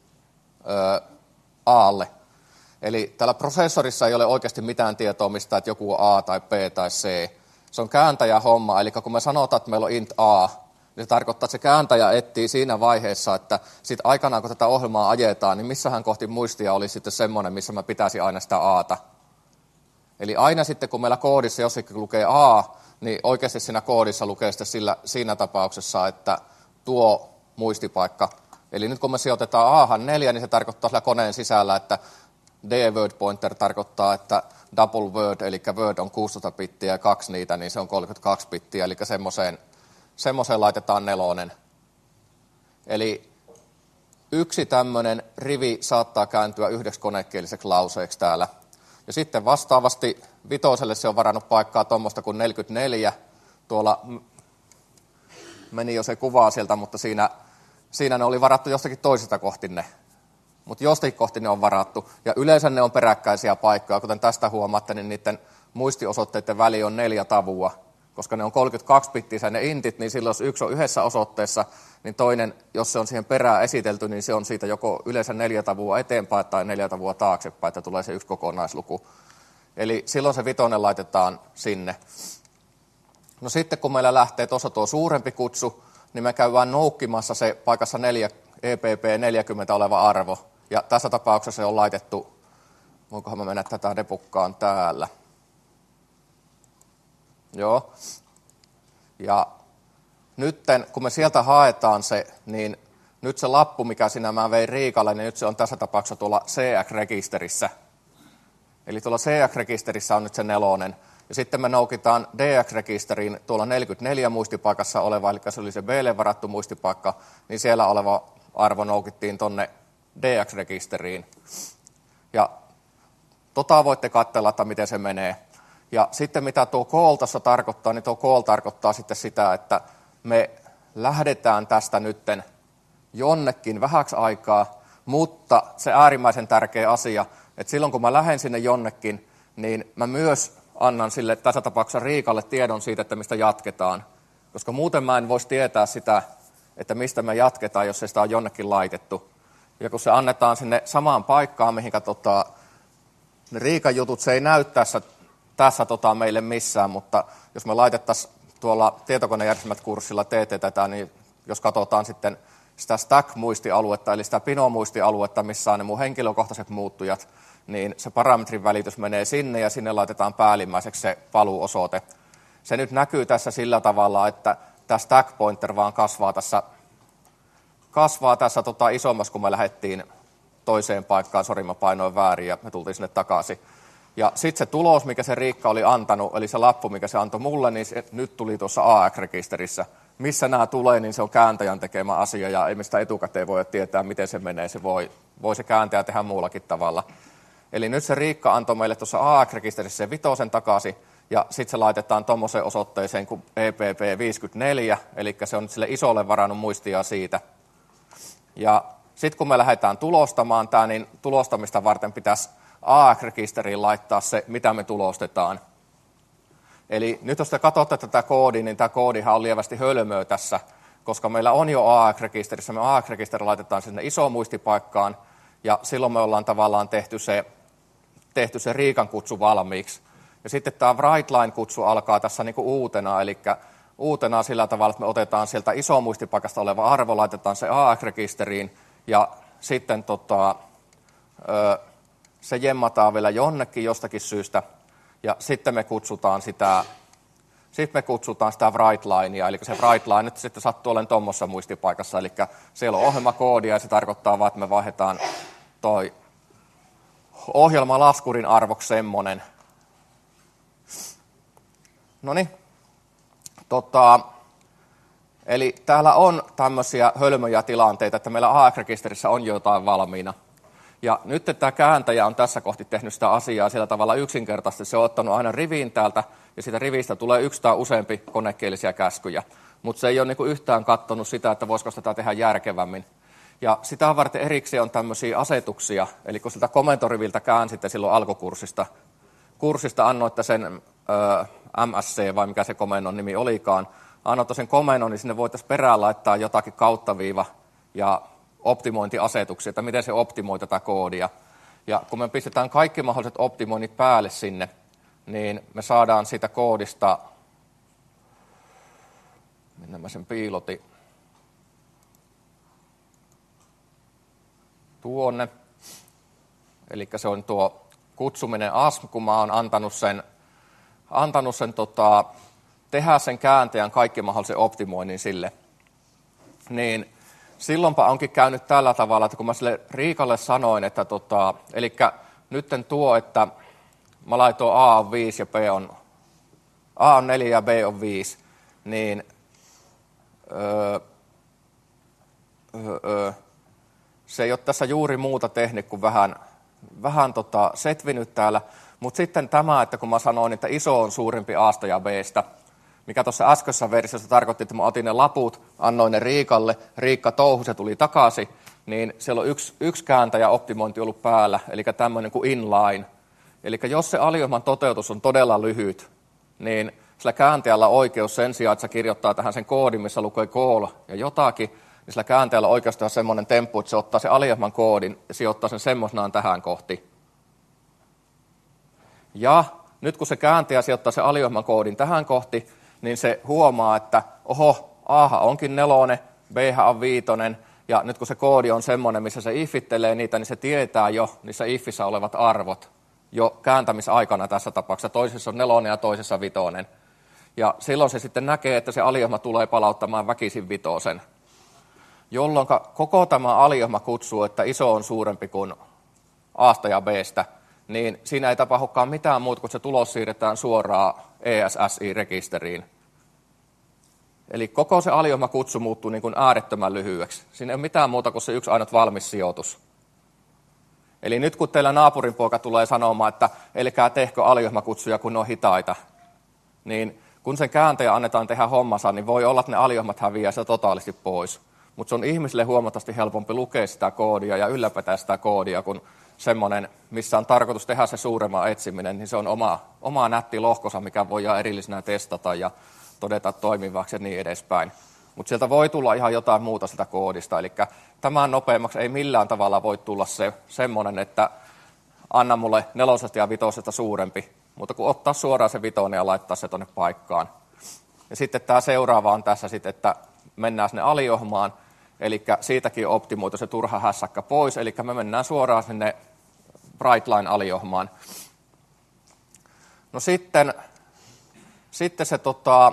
ö, A:lle. Eli täällä prosessorissa ei ole oikeasti mitään tietoa mistä, että joku on A tai B tai C. Se on kääntäjähomma, eli kun me sanotaan, että meillä on int A, niin se tarkoittaa, että se kääntäjä etsii siinä vaiheessa, että sitten aikanaan, kun tätä ohjelmaa ajetaan, niin missähän kohti muistia oli sitten semmoinen, missä mä pitäisi aina sitä A:ta. Eli aina sitten, kun meillä koodissa jossakin lukee A, niin oikeasti siinä koodissa lukee sitten sillä, siinä tapauksessa, että tuo muistipaikka. Eli nyt kun me sijoitetaan A:han neljä, niin se tarkoittaa sillä koneen sisällä, että D-word pointer tarkoittaa, että double word, eli word on kuusitoista bittiä ja kaksi niitä, niin se on kolmekymmentäkaksi bittiä, eli semmoiseen, semmoiseen laitetaan nelonen. Eli yksi tämmöinen rivi saattaa kääntyä yhdeksi konekieliseksi lauseeksi täällä. Ja sitten vastaavasti vitoselle se on varannut paikkaa tuommoista kuin neljäkymmentäneljä. Tuolla meni jo se kuvaa sieltä, mutta siinä, siinä ne oli varattu jostakin toisesta kohti ne. Mutta jostakin kohti ne on varattu. Ja yleensä ne on peräkkäisiä paikkoja. Kuten tästä huomaatte, niin niiden muistiosoitteiden väli on neljä tavua. Koska ne on kolmekymmentäkaksi bittiä ne intit, niin silloin jos yksi on yhdessä osoitteessa, niin toinen, jos se on siihen perään esitelty, niin se on siitä joko yleensä neljä tavua eteenpäin tai neljä tavua taaksepäin, että tulee se yksi kokonaisluku. Eli silloin se vitonen laitetaan sinne. No sitten kun meillä lähtee tuossa tuo suurempi kutsu, niin me käydään noukkimassa se paikassa neljä, E P B neljäkymmentä oleva arvo. Ja tässä tapauksessa se on laitettu, voinkohan mä mennä tätä debuggaan täällä. Joo. Ja nytten, kun me sieltä haetaan se, niin nyt se lappu, mikä sinä mä vein Riikalle, niin nyt se on tässä tapauksessa tuolla C X-rekisterissä. Eli tuolla C X-rekisterissä on nyt se nelonen. Ja sitten me noukitaan D X-rekisteriin tuolla neljäkymmentäneljä muistipaikassa oleva, eli se oli se B:lle varattu muistipaikka, niin siellä oleva arvo noukittiin tuonne D X-rekisteriin. Ja tota voitte katsella, että miten se menee. Ja sitten mitä tuo call tässä tarkoittaa, niin tuo call tarkoittaa sitten sitä, että me lähdetään tästä nytten jonnekin vähäksi aikaa, mutta se äärimmäisen tärkeä asia, että silloin kun mä lähden sinne jonnekin, niin mä myös annan sille tässä tapauksessa Riikalle tiedon siitä, että mistä jatketaan. Koska muuten mä en voisi tietää sitä, että mistä me jatketaan, jos ei sitä on jonnekin laitettu. Ja kun se annetaan sinne samaan paikkaan, mihin tota, ne Riikan jutut, se ei näy tässä, tässä tota, meille missään, mutta jos me laitettaisiin tuolla tietokonejärjestelmät-kurssilla T T tätä, niin jos katsotaan sitten sitä stack-muistialuetta, eli sitä pino-muistialuetta, missä on ne mun henkilökohtaiset muuttujat, niin se parametrin välitys menee sinne ja sinne laitetaan päällimmäiseksi se paluuosoite. Se nyt näkyy tässä sillä tavalla, että tämä stack pointer vaan kasvaa tässä, kasvaa tässä tota isommassa, kun me lähdettiin toiseen paikkaan. Sori, mä painoin väärin ja me tultiin sinne takaisin. Ja sitten se tulos, mikä se Riikka oli antanut, eli se lappu, mikä se antoi mulle, niin se nyt tuli tuossa A X-rekisterissä. missä nämä tulee, niin se on kääntäjän tekemä asia ja ei mistä etukäteen voi tietää, miten se menee. Se voi, voi se kääntäjä tehdä muullakin tavalla. Eli nyt se Riikka antoi meille tuossa A X-rekisterissä sen vitosen takaisin ja sitten se laitetaan tuommoiseen osoitteeseen kuin E P P viisikymmentäneljä, eli se on nyt sille isolle varannut muistia siitä. Ja sitten kun me lähdetään tulostamaan tämä, niin tulostamista varten pitäisi A X-rekisteriin laittaa se, mitä me tulostetaan. Eli nyt jos te katsotte tätä koodia, niin tämä koodihan on lievästi hölmöä tässä, koska meillä on jo A X-rekisterissä, me A X-rekisteri laitetaan sinne isoon muistipaikkaan, ja silloin me ollaan tavallaan tehty se, tehty se Riikan kutsu valmiiksi. Ja sitten tämä WriteLine-kutsu alkaa tässä niin kuin uutena, eli uutena sillä tavalla, että me otetaan sieltä iso muistipaikasta oleva arvo, laitetaan se A X-rekisteriin, ja sitten tota, se jemmataan vielä jonnekin jostakin syystä, ja sitten me kutsutaan sitä, sitten me kutsutaan sitä WriteLinea, eli se WriteLine nyt sitten sattuu olemaan tuommoisessa muistipaikassa, eli siellä on ohjelmakoodia, ja se tarkoittaa vaan, että me vaihdetaan toi ohjelmalaskurin arvoksi semmoinen. Noniin. Tota, eli täällä on tämmöisiä hölmöjä tilanteita, että meillä A X-rekisterissä on jotain valmiina. Ja nyt tämä kääntäjä on tässä kohti tehnyt sitä asiaa sillä tavalla yksinkertaisesti. Se on ottanut aina riviin täältä, ja siitä rivistä tulee yksi tai useampi konekielisiä käskyjä. Mutta se ei ole niinku yhtään katsonut sitä, että voisiko sitä tehdä järkevämmin. Ja sitä varten erikseen on tämmöisiä asetuksia, eli kun siltä komentoriviltä käänsitte silloin alkukurssista, kurssista annoitte sen ö, M S C, vai mikä se komennon nimi olikaan, annoitte sen komennon, niin sinne voitaisiin perään laittaa jotakin kauttaviiva ja optimointiasetuksia, että miten se optimoi tätä koodia. Ja kun me pistetään kaikki mahdolliset optimoinnit päälle sinne, niin me saadaan siitä koodista, minne mä sen piilotin, tuonne. Eli se on tuo kutsuminen A S M, kun mä oon antanut sen, antanut sen tota, tehdä sen kääntäjän kaikki mahdollisen optimoinnin sille. Niin silloinpa onkin käynyt tällä tavalla, että kun mä sille Riikalle sanoin, että tota, eli nytten tuo, että mä laitoin A on viisi ja B on, A on neljä ja B on viisi, niin öö, öö, se ei ole tässä juuri muuta tehnyt kuin vähän, vähän tota setvinyt täällä, mutta sitten tämä, että kun mä sanoin, että iso on suurempi A:sta ja B:stä, mikä tuossa äskeisessä versiossa tarkoitti, että mä otin ne laput, annoin ne Riikalle, Riikka touhu, se tuli takaisin, niin siellä on yksi, yksi kääntäjä optimointi ollut päällä, eli tämmöinen kuin inline. Eli jos se aliohjelman toteutus on todella lyhyt, niin sillä kääntäjällä on oikeus sen sijaan, että se kirjoittaa tähän sen koodin, missä lukee call ja jotakin, niin sillä kääntäjällä on oikeus tehdä semmoinen temppu, että se ottaa sen aliohjelman koodin ja sijoittaa sen semmoisenaan tähän kohti. Ja nyt kun se kääntäjä sijoittaa sen aliohjelman koodin tähän kohti, niin se huomaa, että oho, A onkin nelonen, B on viitonen, ja nyt kun se koodi on semmoinen, missä se ifittelee niitä, niin se tietää jo niissä ifissä olevat arvot jo kääntämisaikana tässä tapauksessa. Toisessa on nelonen ja toisessa vitonen. Ja silloin se sitten näkee, että se aliohjelma tulee palauttamaan väkisin vitosen, jolloin koko tämä aliohjelma kutsuu, että iso on suurempi kuin A:sta ja B:stä, niin siinä ei tapahdukaan mitään muuta, kun se tulos siirretään suoraan E S S I-rekisteriin. Eli koko se aliohjelmakutsu muuttuu niin kuin äärettömän lyhyeksi. Siinä ei ole mitään muuta kuin se yksi ainut valmis sijoitus. Eli nyt kun teillä naapurin poika tulee sanomaan, että älkää tehkö aliohjelmakutsuja, kun ne on hitaita, niin kun sen kääntäjä annetaan tehdä hommansa, niin voi olla, että ne aliohjelmat häviää sitä totaalisesti pois. Mutta se on ihmisille huomattavasti helpompi lukea sitä koodia ja ylläpitää sitä koodia, kun semmoinen, missä on tarkoitus tehdä se suuremman etsiminen, niin se on oma, oma nätti lohkosa, mikä voidaan erillisenä testata ja todeta toimivaksi ja niin edespäin. Mutta sieltä voi tulla ihan jotain muuta sitä koodista, eli tämän nopeammaksi ei millään tavalla voi tulla se semmoinen, että anna mulle nelosesta ja vitosesta suurempi, mutta kun ottaa suoraan se vitonen ja laittaa se tuonne paikkaan. Ja sitten tämä seuraava on tässä sitten, että mennään sinne aliohjelmaan, eli siitäkin on optimoitu se turha hässäkkä pois, eli me mennään suoraan sinne WriteLine-aliohjelmaan. No sitten, sitten se tota,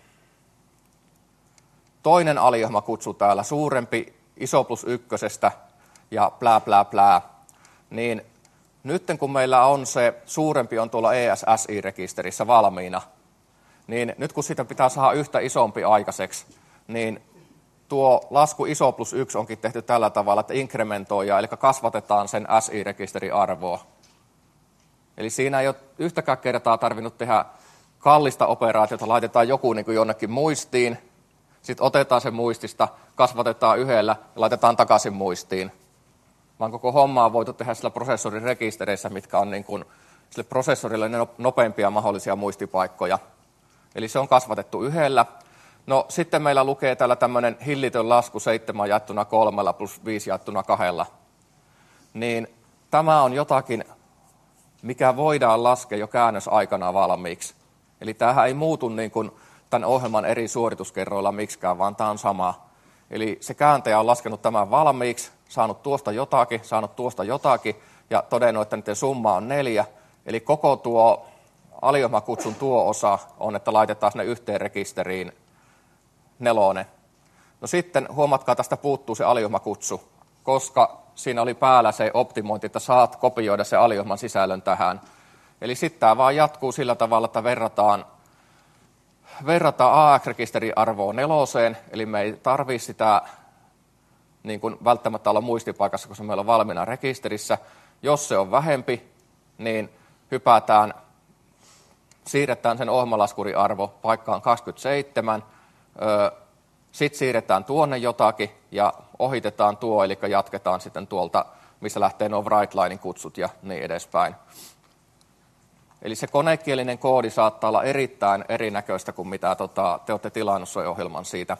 toinen aliohjelmakutsu täällä, suurempi iso plus ykkösestä ja plää plää plää, niin nyt kun meillä on se suurempi on tuolla E S S I-rekisterissä valmiina, niin nyt kun sitä pitää saada yhtä isompi aikaiseksi, niin tuo lasku iso plus yksi onkin tehty tällä tavalla, että inkrementoidaan, eli kasvatetaan sen S I-rekisterin arvoa. Eli siinä ei ole yhtäkään kertaa tarvinnut tehdä kallista operaatiota, laitetaan joku niin kuin jonnekin muistiin, sitten otetaan se muistista, kasvatetaan yhdellä ja laitetaan takaisin muistiin. Vaan koko homma on voitu tehdä sillä prosessorin rekistereissä, mitkä on niin kuin sille prosessorille ne nopeimpia mahdollisia muistipaikkoja. Eli se on kasvatettu yhdellä. No sitten meillä lukee täällä tämmöinen hillitön lasku seitsemän jaettuna kolmella plus viisi jaettuna kahdella. Niin tämä on jotakin, mikä voidaan laskea jo käännösaikana valmiiksi. Eli tämähän ei muutu niin kuin tämän ohjelman eri suorituskerroilla miksikään, vaan tämä on sama. Eli se kääntäjä on laskenut tämän valmiiksi, saanut tuosta jotakin, saanut tuosta jotakin ja todennut, että niiden summa on neljä. Eli koko tuo aliohjelmakutsun tuo osa on, että laitetaan sinne yhteen rekisteriin nelonen. No sitten huomatkaa, tästä puuttuu se aliohjelmakutsu, koska siinä oli päällä se optimointi, että saat kopioida se aliohjelman sisällön tähän. Eli sitten tämä vaan jatkuu sillä tavalla, että verrataan, verrataan A X-rekisterin arvoa neloseen, eli me ei tarvitse sitä niin kuin välttämättä olla muistipaikassa, koska meillä on valmiina rekisterissä. Jos se on vähempi, niin hypätään, siirretään sen ohjelmalaskurin arvo paikkaan kaksikymmentäseitsemän, sitten siirretään tuonne jotakin ja ohitetaan tuo, eli jatketaan sitten tuolta, missä lähtee nuo write-linein kutsut ja niin edespäin. Eli se konekielinen koodi saattaa olla erittäin erinäköistä kuin mitä tota, te olette tilannut sen ohjelman siitä.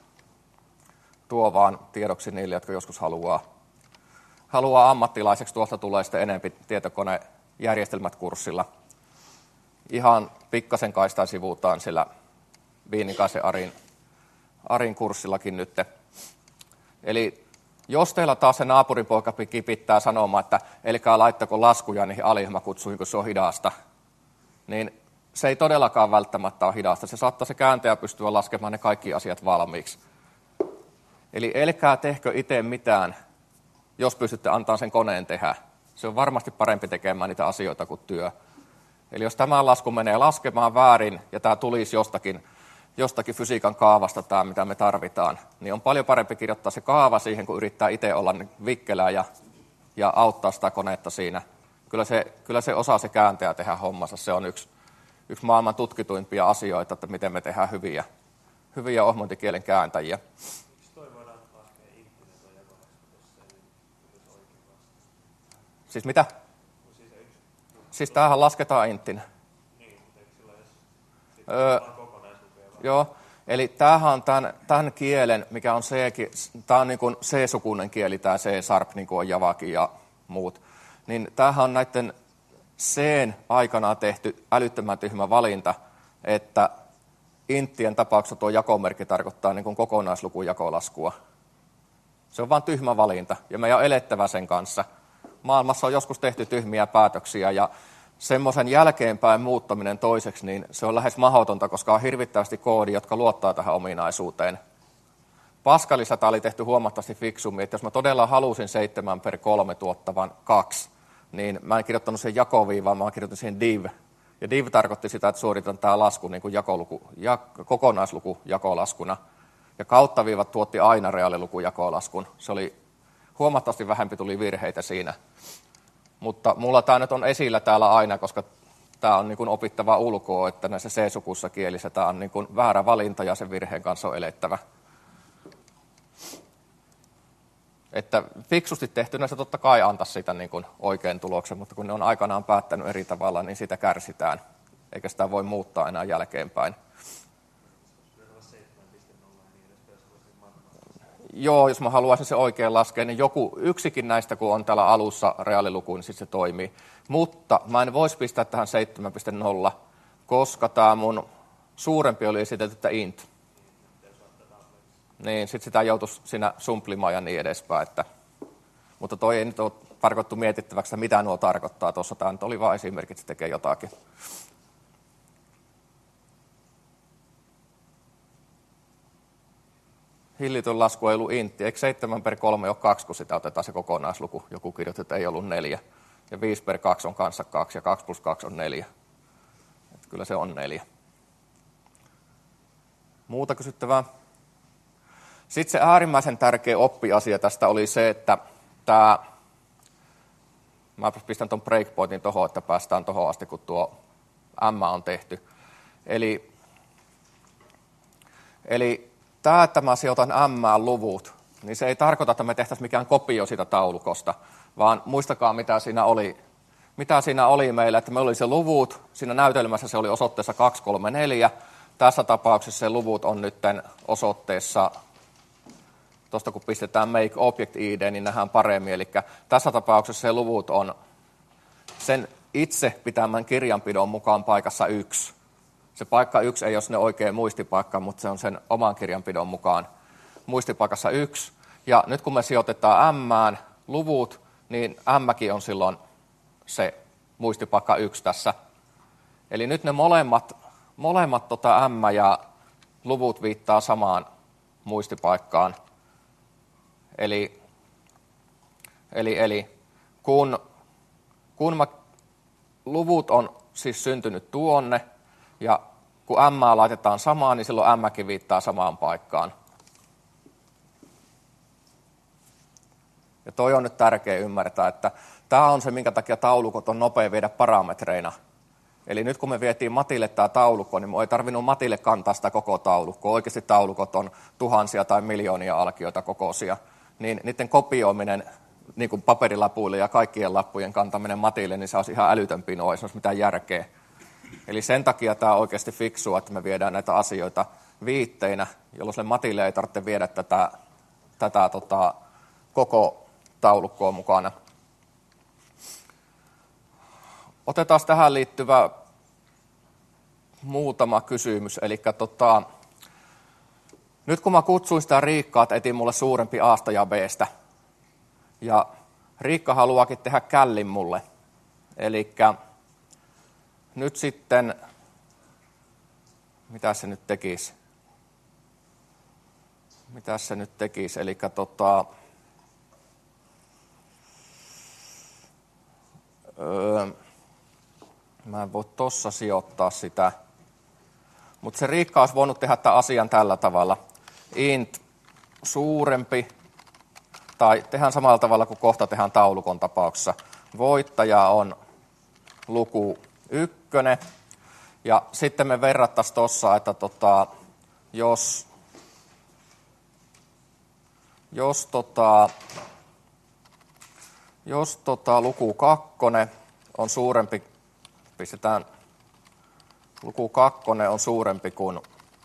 Tuo vaan tiedoksi niille, jotka joskus haluaa, haluaa ammattilaiseksi. Tuosta tulee sitten enemmän tietokonejärjestelmät kurssilla. Ihan pikkasen kaistaa sivuutaan sillä Viinikaisen Arin, Arin kurssillakin nyt. Eli jos teillä taas se naapuripoika kipittää sanomaan, että elkää laittako laskuja niihin aliohjelmakutsuihin, kun se on hidasta, niin se ei todellakaan välttämättä ole hidasta. Se saattaa se kääntäjä pystyä laskemaan ne kaikki asiat valmiiksi. Eli elkää tehkö itse mitään, jos pystytte antaa sen koneen tehdä. Se on varmasti parempi tekemään niitä asioita kuin työ. Eli jos tämä lasku menee laskemaan väärin ja tämä tulisi jostakin, jostakin fysiikan kaavasta, tämä mitä me tarvitaan, niin on paljon parempi kirjoittaa se kaava siihen, kun yrittää itse olla vikkelää ja, ja auttaa sitä konetta siinä. Kyllä se, kyllä se osaa se kääntäjä tehdä hommansa. Se on yksi, yksi maailman tutkituimpia asioita, että miten me tehdään hyviä, hyviä ohjelmointikielen kääntäjiä. Siis mitä? Siis tämähän lasketaan inttinä. Öö, joo, eli tämähän on tämän, tämän kielen, mikä on C, tämä on niin kuin C-sukuinen kieli, tämä C-sharp, niin kuin on Javakin ja muut. Niin tämähän on näiden C:n aikana tehty älyttömän tyhmä valinta, että inttien tapauksessa tuo jakomerkki tarkoittaa niin kuin kokonaislukujakolaskua. Se on vain tyhmä valinta, ja meidän on elettävä sen kanssa. Maailmassa on joskus tehty tyhmiä päätöksiä, ja semmoisen jälkeenpäin muuttaminen toiseksi, niin se on lähes mahdotonta, koska on hirvittävästi koodi, jotka luottaa tähän ominaisuuteen. Pascalissa tämä oli tehty huomattavasti fiksummin, että jos mä todella halusin seitsemän per kolme tuottavan kaksi, niin mä en kirjoittanut sen jakoviivaan, mä kirjoitin siihen div. Ja div tarkoitti sitä, että suoritan tämä lasku niin kuin jakoluku, jak, kokonaisluku jakolaskuna. Ja kauttaviivat tuotti aina reaalilukujakolaskun. Se oli huomattavasti vähempi tuli virheitä siinä. Mutta mulla tämä nyt on esillä täällä aina, koska tämä on niin kuin opittava ulkoa, että näissä C-sukussa kielissä tämä on niin kuin väärä valinta ja sen virheen kanssa on elettävä. Että fiksusti tehtynä se totta kai antaisi sitä niin kuin oikean tuloksen, mutta kun ne on aikanaan päättänyt eri tavalla, niin sitä kärsitään, eikä sitä voi muuttaa enää jälkeenpäin. Joo, jos mä haluaisin se oikein laskea, niin joku, yksikin näistä, kun on täällä alussa reaaliluku, niin sitten se toimii. Mutta mä en voisi pistää tähän seitsemän piste nolla, koska tämä mun suurempi oli esitelty, että int. Niin, sitten sitä joutuisi siinä sumplimaan ja niin edespäin. Että, mutta toi ei nyt ole tarkoittu mietittäväksi, mitä nuo tarkoittaa. Tuossa tämä nyt oli vain esimerkki, että se tekee jotakin. Hillitön lasku ei ollut intti. Eikö seitsemän per kolme ole kaksi, kun sitä otetaan se kokonaisluku? Joku kirjoitti, että ei ollut neljä. Ja viisi per kaksi on kanssa kaksi ja kaksi plus kaksi on neljä. Että kyllä se on neljä. Muuta kysyttävää? Sitten se äärimmäisen tärkeä oppiasia tästä oli se, että tämä, mä pistän tuon breakpointin tuohon, että päästään tuohon asti, kun tuo M on tehty. Eli, eli tämä, että mä sijoitan M-luvut, niin se ei tarkoita, että me tehtäisiin mikään kopio siitä taulukosta, vaan muistakaa, mitä siinä oli. Mitä siinä oli meillä, että meillä oli se luvut, siinä näytelmässä se oli osoitteessa kaksi kolme neljä, tässä tapauksessa se luvut on nyt osoitteessa, tuosta kun pistetään make object I D, niin nähdään paremmin, eli tässä tapauksessa se luvut on sen itse pitämän kirjanpidon mukaan paikassa yksi. Se paikka yksi ei ole ne oikea muistipaikka, mutta se on sen oman kirjanpidon mukaan muistipaikassa yksi. Ja nyt kun me sijoitetaan M:ään luvut, niin M:kin on silloin se muistipaikka yksi tässä. Eli nyt ne molemmat, molemmat tota M ja luvut viittaa samaan muistipaikkaan. Eli, eli, eli kun, kun mä, luvut on siis syntynyt tuonne, ja kun M laitetaan samaan, niin silloin M:kin viittaa samaan paikkaan. Ja toi on nyt tärkeä ymmärtää, että tämä on se, minkä takia taulukot on nopea viedä parametreina. Eli nyt kun me vietiin Matille tämä taulukko, niin ei tarvinnut Matille kantaa sitä koko taulukkoa. Oikeasti taulukot on tuhansia tai miljoonia alkioita kokoisia. Niin niiden kopioiminen niin kuin paperilapuille ja kaikkien lappujen kantaminen Matille, niin se olisi ihan älytön pino, ei se olisi mitään järkeä. Eli sen takia tämä on oikeasti fiksua, että me viedään näitä asioita viitteinä, jolloin sille Matille ei tarvitse viedä tätä, tätä tota, koko taulukkoa mukana. Otetaan tähän liittyvä muutama kysymys. Eli tota, nyt kun mä kutsuin sitä Riikkaa, että etin mulle suurempi A:sta ja B:stä. Ja Riikka haluaakin tehdä källin mulle. Eli nyt sitten, mitä se nyt tekisi? Mitä se nyt tekisi? Eli tota, öö, mä en voi tossa sijoittaa sitä. Mutta se Riikka olisi voinut tehdä tämän asian tällä tavalla. Int suurempi, tai tehdään samalla tavalla kuin kohta tehdään taulukon tapauksessa. Voittaja on luku ykkönen. Ja sitten me verrattaisiin tuossa, että tota, jos, jos, tota, jos tota, luku kakkonen on suurempi, pistetään luku kakkonen on suurempi kuin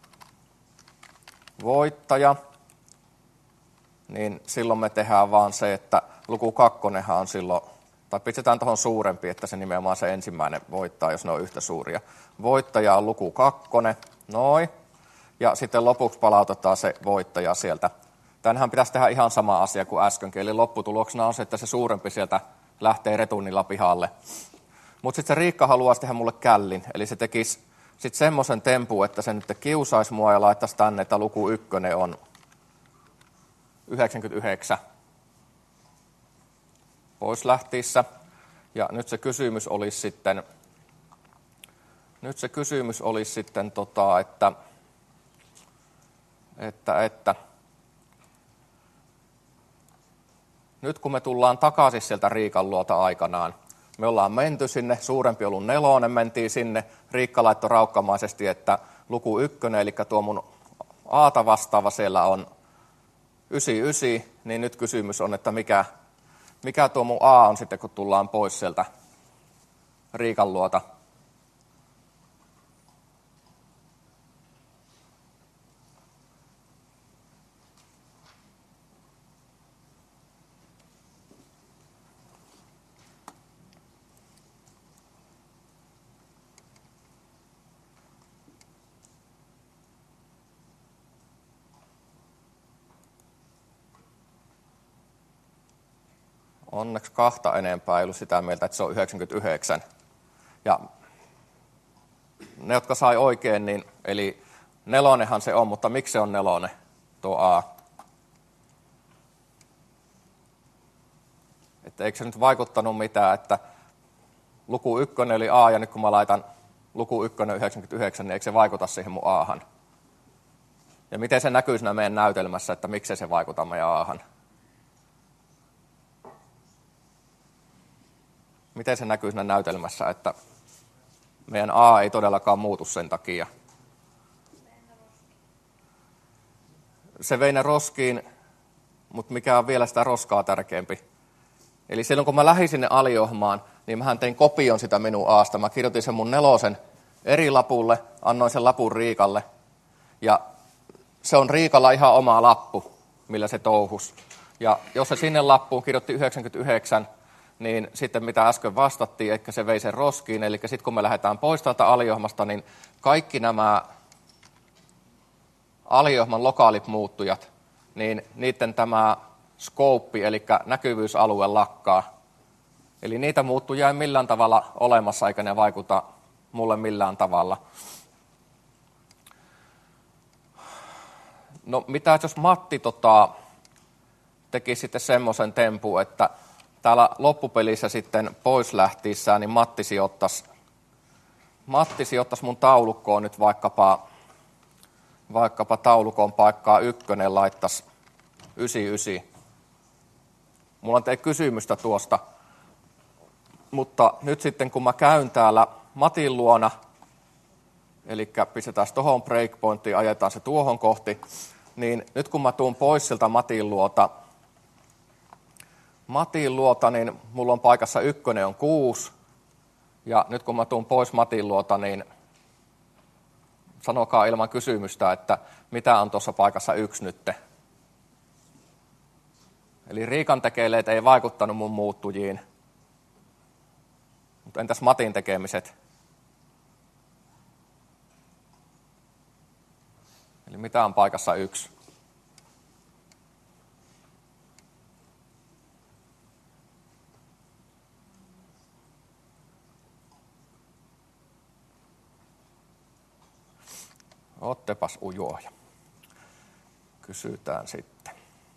voittaja, niin silloin me tehdään vaan se, että luku kakkonenhan on silloin, tai pistetään tuohon suurempi, että se nimenomaan se ensimmäinen voittaa, jos ne on yhtä suuria. Voittaja on luku kakkonen, noin, ja sitten lopuksi palautetaan se voittaja sieltä. Tänhän pitäisi tehdä ihan sama asia kuin äskenkin, eli lopputuloksena on se, että se suurempi sieltä lähtee retunnilla pihalle. Mutta sitten se Riikka haluaisi tehdä mulle källin, eli se tekisi sitten semmoisen tempun, että se nyt kiusaisi mua ja laittaisi tänne, että luku ykkönen on yhdeksänkymmentäyhdeksän pois lähtiessä. Ja nyt se kysymys olisi sitten, nyt se kysymys olisi sitten tota, että, että, että nyt kun me tullaan takaisin sieltä Riikan luota aikanaan, me ollaan menty sinne, suurempi ollut nelonen, mentiin sinne, Riikka laittoi raukkamaisesti, että luku ykkönen, eli tuo mun Aata vastaava siellä on yhdeksänkymmentäyhdeksän, niin nyt kysymys on, että mikä, mikä tuo mun A on sitten, kun tullaan pois sieltä Riikan luota. Onneksi kahta enempää ei ollut sitä mieltä, että se on yhdeksänkymmentäyhdeksän. Ja ne, jotka sai oikein, niin, eli nelonenhan se on, mutta miksi se on nelonen, tuo A? Että eikö se nyt vaikuttanut mitään, että luku ykkönen oli A, ja nyt kun mä laitan luku ykkönen yhdeksänkymmentäyhdeksän, niin eikö se vaikuta siihen mun Ahan? Ja miten se näkyy siinä meidän näytelmässä, että miksei se vaikuta meidän A:han? Miten se näkyy siinä näytelmässä, että meidän A ei todellakaan muutu sen takia? Se vei ne roskiin, mutta mikä on vielä sitä roskaa tärkeämpi. Eli silloin kun mä lähdin sinne aliohmaan, niin mähän tein kopion sitä minun A:sta. Mä kirjoitin sen mun nelosen eri lapulle, annoin sen lapun Riikalle. Ja se on Riikalla ihan oma lappu, millä se touhus. Ja jos se sinne lappuun kirjoitti yhdeksänkymmentäyhdeksän, niin sitten mitä äsken vastattiin, että se vei sen roskiin. Eli sitten kun me lähdetään pois täältä aliohmasta, niin kaikki nämä aliohman lokaalit muuttujat, niin niiden tämä scope, eli näkyvyysalue lakkaa. Eli niitä muuttujia ei millään tavalla olemassa, eikä ne vaikuta mulle millään tavalla. No mitä jos Matti tota, teki sitten semmoisen tempun, että täällä loppupelissä sitten pois lähtiessään, niin Matti sijoittaisi, Matti sijoittaisi mun taulukkoon nyt vaikkapa, vaikkapa taulukon paikkaa ykkönen laittaisi yhdeksänkymmentäyhdeksän. Mulla on teille kysymystä tuosta, mutta nyt sitten kun mä käyn täällä Matin luona, eli pistetään tuohon breakpointtiin, ajetaan se tuohon kohti, niin nyt kun mä tuun pois siltä Matin luota, Matin luota, niin mulla on paikassa ykkönen on kuusi, ja nyt kun mä tuun pois Matin luota, niin sanokaa ilman kysymystä, että mitä on tuossa paikassa yksi nytte. Eli Riikan tekeleet ei vaikuttanut mun muuttujiin. Mutta entäs Matin tekemiset? Eli mitä on paikassa yksi? Ottepas ujoja. Kysytään sitten.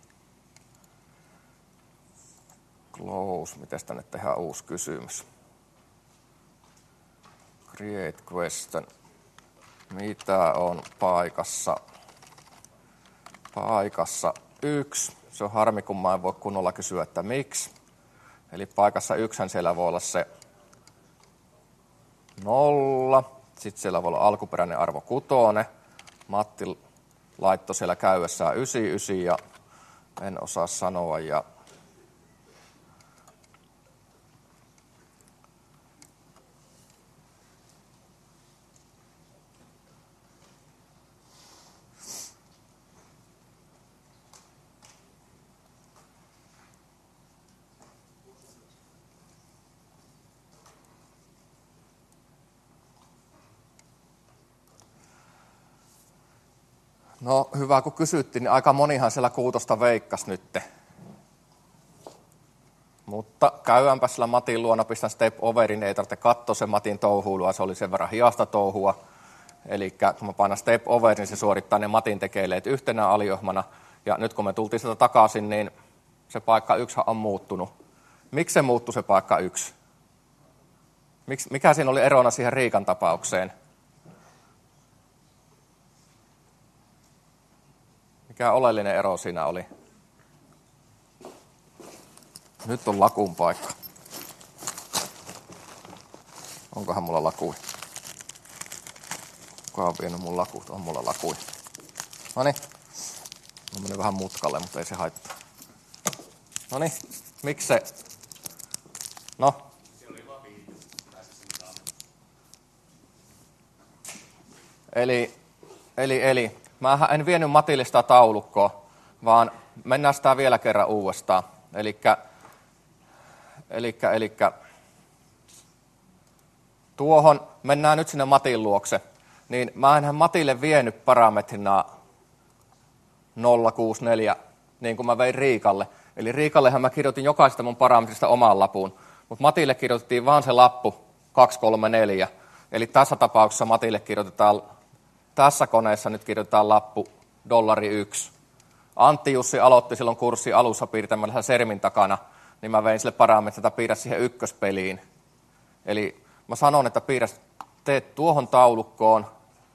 Close, miten tänne tehdään uusi kysymys? Create question. Mitä on paikassa? Paikassa yksi. Se on harmi, kun mä en voi kunnolla kysyä, että miksi. Eli paikassa yksihän siellä voi olla se nolla. Sitten siellä voi olla alkuperäinen arvo kutonen. Matti laittoi siellä käydessään yhdeksänkymmentäyhdeksän ja en osaa sanoa. Ja no hyvä, kun kysyttiin, niin aika monihan siellä kuutosta veikkasi nytte. Mutta käydäänpä sillä Matin luona, pistän step overin, ei tarvitse katsoa se Matin touhuilua, se oli sen verran hiasta touhua. Eli kun mä painan step overin, niin se suorittaa ne Matin tekeleet yhtenä aliohmana. Ja nyt kun me tultiin sitä takaisin, niin se paikka yksi on muuttunut. Miksi se muuttui se paikka yksi? Miks, mikä siinä oli erona siihen Riikan tapaukseen? Mikä oleellinen ero siinä oli? Nyt on lakun paikka. Onkohan mulla lakui? Kuka on vienyt mun lakut? On mulla lakui. Noniin. Mä menin vähän mutkalle, mutta ei se haittaa. Noniin. Miksi se? No. Eli, eli, eli. Mä en vienyt Matille sitä taulukkoa, vaan mennään sitä vielä kerran uudestaan. Elikkä, elikkä, elikkä. Tuohon mennään nyt sinne Matin luokse. Niin mä enhän Matille vienyt parametrina nolla kuusi neljä, niin kuin mä vein Riikalle. Eli Riikallehan mä kirjoitin jokaisesta mun parametrista oman lapun, mutta Matille kirjoitettiin vaan se lappu kaksi kolme neljä. Eli tässä tapauksessa Matille kirjoitetaan, tässä koneessa nyt kirjoitetaan lappu dollari yksi. Antti Jussi aloitti silloin kurssin alussa piirtämällä sermin takana, niin mä vein sille parametrista piirrä siihen ykköspeliin. Eli mä sanon, että piirrä, teet tuohon taulukkoon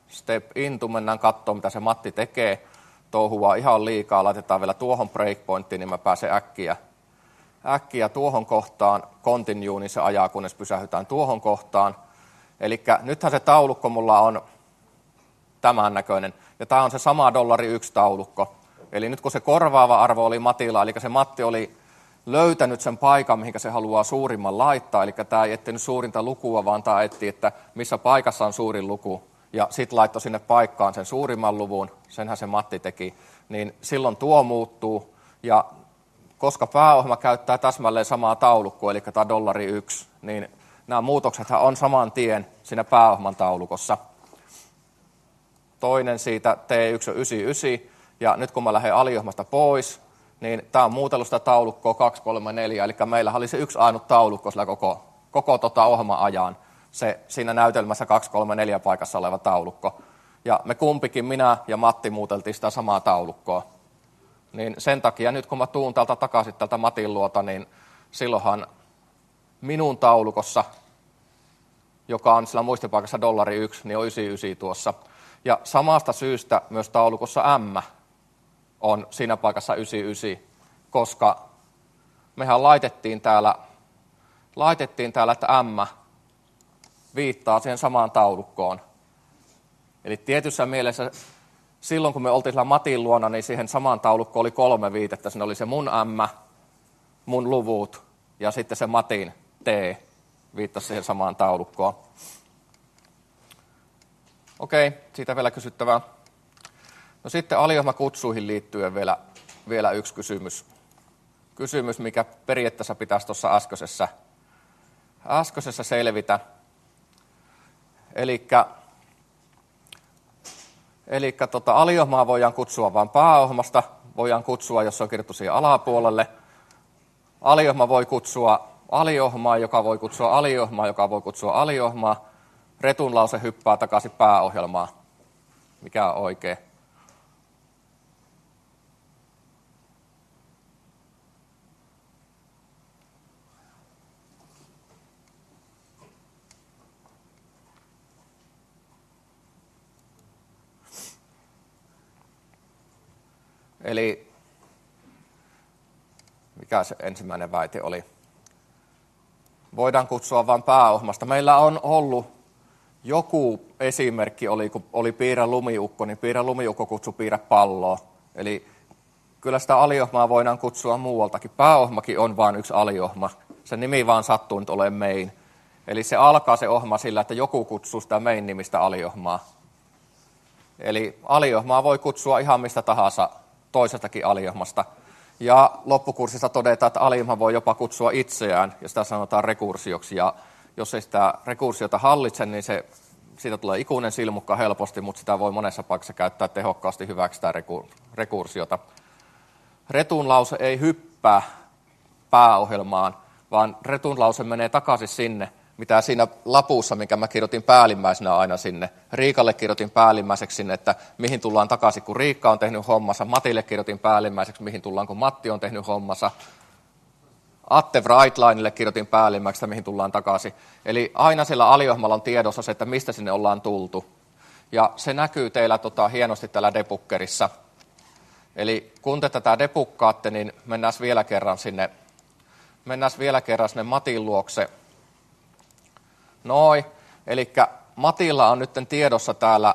step into, mennään katsomaan, mitä se Matti tekee. Touhua ihan liikaa, laitetaan vielä tuohon breakpointtiin, niin mä pääsen äkkiä, äkkiä tuohon kohtaan. Continue, niin se ajaa, kunnes pysähytään tuohon kohtaan. Eli nythän se taulukko mulla on tämän näköinen. Ja tämä on se sama dollari yksi taulukko. Eli nyt kun se korvaava arvo oli Matilla, eli se Matti oli löytänyt sen paikan, mihin se haluaa suurimman laittaa. Eli tämä ei etsinyt suurinta lukua, vaan tämä etsi, että missä paikassa on suurin luku. Ja sitten laittoi sinne paikkaan sen suurimman luvun, senhän se Matti teki. Niin silloin tuo muuttuu. Ja koska pääohjelma käyttää täsmälleen samaa taulukkoa, eli tämä dollari yksi, niin nämä muutoksethan on saman tien siinä pääohjelman taulukossa. Toinen siitä T yksi on yhdeksänkymmentäyhdeksän, ja nyt kun mä lähden aliohjelmasta pois, niin tämä on muutellut sitä taulukkoa kaksi, kolme, neljä, eli meillä oli se yksi ainut taulukko sillä koko, koko tota ohjelman ajan, se siinä näytelmässä kaksi, kolme, neljä paikassa oleva taulukko. Ja me kumpikin, minä ja Matti, muuteltiin sitä samaa taulukkoa. Niin sen takia nyt kun mä tuun täältä takaisin tältä Matin luota, niin silloinhan minun taulukossa, joka on sillä muistipaikassa dollari yksi, niin on yhdeksänkymmentäyhdeksän tuossa. Ja samasta syystä myös taulukossa M on siinä paikassa yhdeksänkymmentäyhdeksän, koska mehän laitettiin täällä, laitettiin täällä, että M viittaa siihen samaan taulukkoon. Eli tietyssä mielessä silloin, kun me oltiin sillä Matin luona, niin siihen samaan taulukkoon oli kolme viitettä. Siinä oli se mun M, mun luvut ja sitten se Matin T viittasi siihen samaan taulukkoon. Okei, siitä vielä kysyttävää. No sitten aliohjelmakutsuihin liittyen vielä, vielä yksi kysymys. Kysymys, mikä periaatteessa pitäisi tuossa äskeisessä, äskeisessä selvitä. Elikkä, elikkä tota, aliohjelmaa voidaan kutsua vain pääohjelmasta, voidaan kutsua, jos se on kirjoittu siihen alapuolelle. Aliohjelma voi kutsua aliohjelmaa, joka voi kutsua aliohjelmaa, joka voi kutsua aliohjelmaa. Retunlause hyppää takaisin pääohjelmaan. Mikä on oikein? Eli mikä se ensimmäinen väite oli? Voidaan kutsua vain pääohjelmasta. Meillä on ollut joku esimerkki, oli, kun oli piirrä lumiukko, niin piirrä lumiukko kutsui piirrä palloa. Eli kyllä sitä aliohjelmaa voidaan kutsua muualtakin. Pääohjelmakin on vain yksi aliohjelma. Se nimi vaan sattuu nyt olemaan main. Eli se alkaa se ohjelma sillä, että joku kutsuu sitä main-nimistä aliohjelmaa. Eli aliohjelmaa voi kutsua ihan mistä tahansa toisestakin aliohjelmasta. Ja loppukurssissa todetaan, että aliohjelma voi jopa kutsua itseään, ja sitä sanotaan rekursioksi. Ja jos ei sitä rekursiota hallitse, niin se, siitä tulee ikuinen silmukka helposti, mutta sitä voi monessa paikassa käyttää tehokkaasti hyväksi sitä rekursiota. Retunlause ei hyppää pääohjelmaan, vaan retunlause menee takaisin sinne, mitä siinä lapussa, minkä mä kirjoitin päällimmäisenä aina sinne. Riikalle kirjoitin päällimmäiseksi sinne, että mihin tullaan takaisin, kun Riikka on tehnyt hommansa. Matille kirjoitin päällimmäiseksi, mihin tullaan, kun Matti on tehnyt hommansa. Atte Brightlinelle kirjoitin päällimmäiseksi, mihin tullaan takaisin. Eli aina siellä aliohjelmalla on tiedossa se, että mistä sinne ollaan tultu. Ja se näkyy teillä tota, hienosti täällä debuggerissa. Eli kun te tätä debuggaatte, niin mennään vielä kerran sinne, mennään vielä kerran sinne Matin luokse. Noin, eli Matilla on nyt tiedossa täällä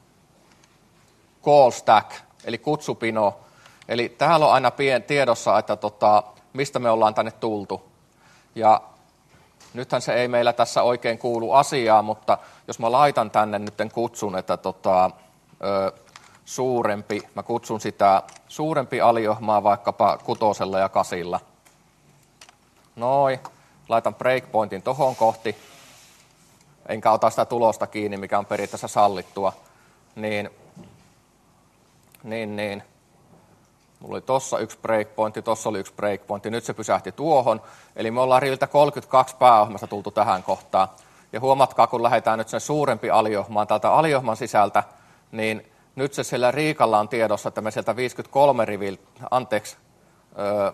call stack, eli kutsupino. Eli täällä on aina pien tiedossa, että tota, mistä me ollaan tänne tultu. Ja nythän se ei meillä tässä oikein kuulu asiaan, mutta jos mä laitan tänne nyt kutsun, että tota, ö, suurempi, mä kutsun sitä suurempi aliohjelmaa vaikkapa kutosella ja kasilla. Noin, laitan breakpointin tohon kohti. Enkä ota sitä tulosta kiinni, mikä on periaatteessa sallittua, niin, niin, niin. Mulla oli tossa yksi breakpointti, tossa oli yksi breakpointti, nyt se pysähti tuohon. Eli me ollaan riviltä kolmekymmentäkaksi pääohjelmasta tultu tähän kohtaan. Ja huomatkaa, kun lähdetään nyt sen suurempi aliohjelmaan täältä aliohjelman sisältä, niin nyt se siellä Riikalla on tiedossa, että me sieltä viisikymmentäkolme riviltä, anteeksi, öö,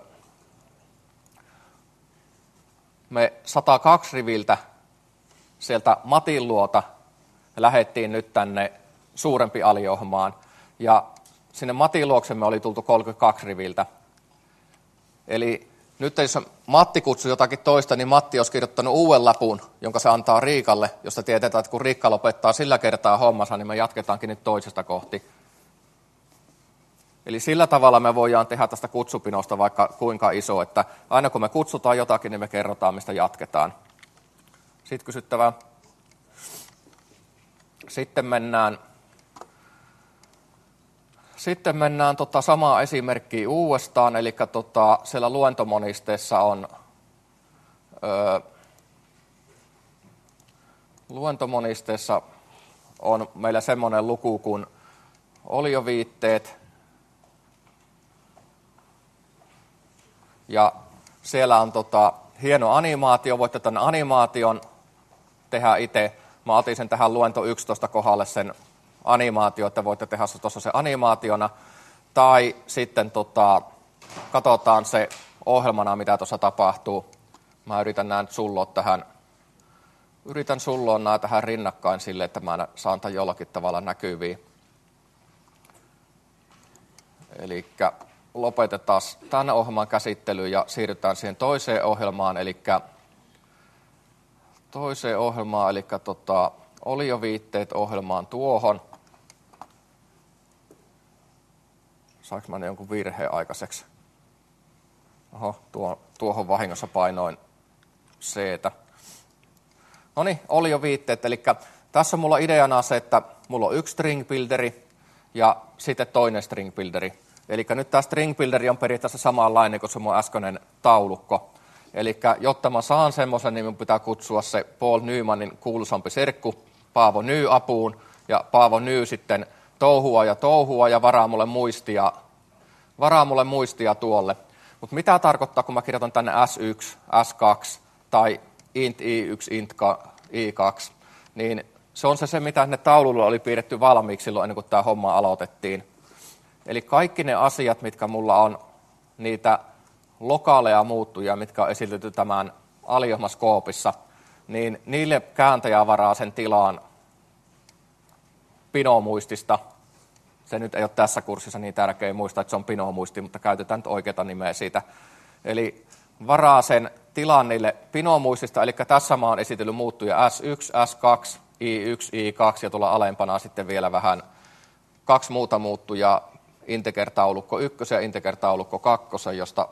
me sata kaksi riviltä, sieltä Matin luota lähdettiin nyt tänne suurempi aliohjelmaan. Ja sinne Matin luokse me oli tultu kolmekymmentäkaksi riviltä. Eli nyt jos Matti kutsui jotakin toista, niin Matti olisi kirjoittanut uuden lapun, jonka se antaa Riikalle, josta tiedetään, että kun Riikka lopettaa sillä kertaa hommansa, niin me jatketaankin nyt toisesta kohti. Eli sillä tavalla me voidaan tehdä tästä kutsupinosta vaikka kuinka iso, että aina kun me kutsutaan jotakin, niin me kerrotaan, mistä jatketaan. Sitten kysyttävää. Sitten mennään, sitten mennään tota samaa esimerkkiä uudestaan, eli tota, siellä luentomonisteessa on, öö, luentomonisteessa on meillä semmoinen luku kuin olioviitteet, ja siellä on tota, hieno animaatio, voitte tämän animaation tehdä itse. Mä otin sen tähän luento yksitoista kohdalle sen animaatio, että voitte tehdä se tuossa se animaationa. Tai sitten tota, katsotaan se ohjelmana, mitä tuossa tapahtuu. Mä yritän nämä sulloa tähän, yritän sulloa nämä tähän rinnakkain sille, että mä saan tämän jollakin tavalla näkyviin. Eli lopetetaan tämän ohjelman käsittely ja siirrytään siihen toiseen ohjelmaan, eli toiseen ohjelmaan, eli tota, olioviitteet ohjelmaan tuohon. Saanko mä jonkun virheen aikaiseksi? Oho, tuo, tuohon vahingossa painoin C-tä. No niin, olioviitteet, eli tässä mulla ideana on se, että mulla on yksi string builderi ja sitten toinen string builderi. Eli nyt tämä string builderi on periaatteessa samanlainen kuin se mun äskeinen taulukko. Eli jotta mä saan semmoisen, niin mun pitää kutsua se Paul Nymanin kuuluisampi serkku Paavo Ny apuun. Ja Paavo Ny sitten touhua ja touhua ja varaa mulle muistia, varaa mulle muistia tuolle. Mutta mitä tarkoittaa, kun mä kirjoitan tänne S yksi, S kaksi tai int I yksi, int I kaksi, niin se on se, se mitä ne taululla oli piirretty valmiiksi silloin ennen kuin tämä homma aloitettiin. Eli kaikki ne asiat, mitkä mulla on niitä lokaaleja muuttuja, mitkä on esitetty tämän aliohjelmaskoopissa, niin niille kääntäjä varaa sen tilaan pinomuistista. Se nyt ei ole tässä kurssissa niin tärkeä muistaa, että se on pinomuisti, mutta käytetään nyt oikeata nimeä siitä. Eli varaa sen tilan niille pinomuistista, eli tässä mä oon esitellyt muuttuja S yksi, S kaksi, I yksi, I kaksi ja tuolla alempana sitten vielä vähän kaksi muuta muuttujaa, integer-taulukko yksi ja integer-taulukko kaksi, josta,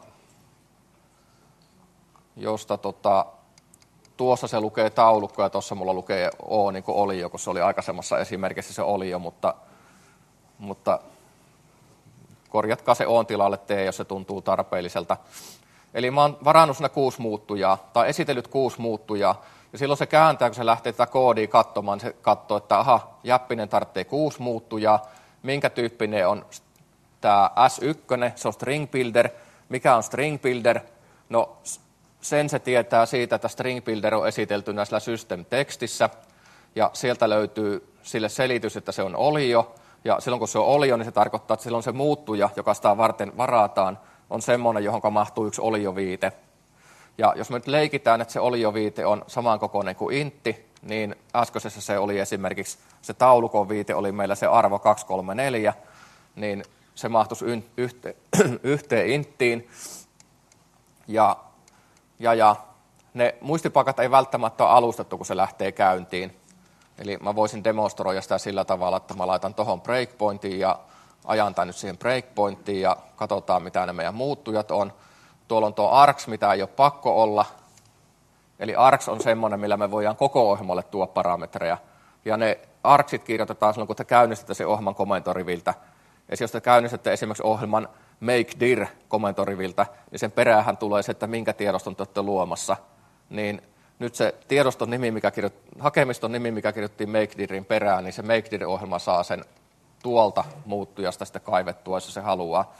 josta tota, tuossa se lukee taulukko ja tuossa mulla lukee O niin kuin oli jo, kun se oli aikaisemmassa esimerkissä se oli jo, mutta, mutta korjatkaa se O:n tilalle T, jos se tuntuu tarpeelliselta. Eli mä oon varannut siinä kuusi muuttujaa, tai esitellyt kuusi muuttujaa, ja silloin se kääntää, kun se lähtee tätä koodia katsomaan, se katsoo, että aha, Jäppinen tarvitsee kuusi muuttujaa, minkä tyyppinen on tämä S yksi, se on string builder. Mikä on string builder? No sen se tietää siitä, että string builder on esitelty näissä system-tekstissä, ja sieltä löytyy sille selitys, että se on olio, ja silloin kun se on olio, niin se tarkoittaa, että silloin se muuttuja, joka sitä varten varataan, on semmoinen, johon mahtuu yksi olioviite. Ja jos me nyt leikitään, että se olioviite on samankokoinen kuin intti, niin äskeisessä se oli esimerkiksi, se taulukon viite oli meillä se arvo kaksi kolme neljä, niin se mahtuisi yhteen, yhteen inttiin. Ja, ja, ja ne muistipaikat ei välttämättä ole alustettu, kun se lähtee käyntiin. Eli mä voisin demonstroida sitä sillä tavalla, että mä laitan tuohon breakpointiin ja ajan tämän nyt siihen breakpointiin ja katsotaan, mitä ne meidän muuttujat on. Tuolla on tuo args, mitä ei ole pakko olla. Eli args on semmoinen, millä me voidaan koko ohjelmalle tuoda parametreja. Ja ne argsit kirjoitetaan silloin, kun te käynnistätte sen ohjelman komentoriviltä. Ja jos te käynnistätte esimerkiksi ohjelman makedir komentoriviltä, niin sen peräähän tulee se, että minkä tiedoston te olette luomassa. Niin nyt se tiedoston nimi, mikä kirjoit, hakemiston nimi, mikä kirjoittiin makedirin perään, niin se makedir-ohjelma saa sen tuolta muuttujasta sitten kaivettua, jos se haluaa.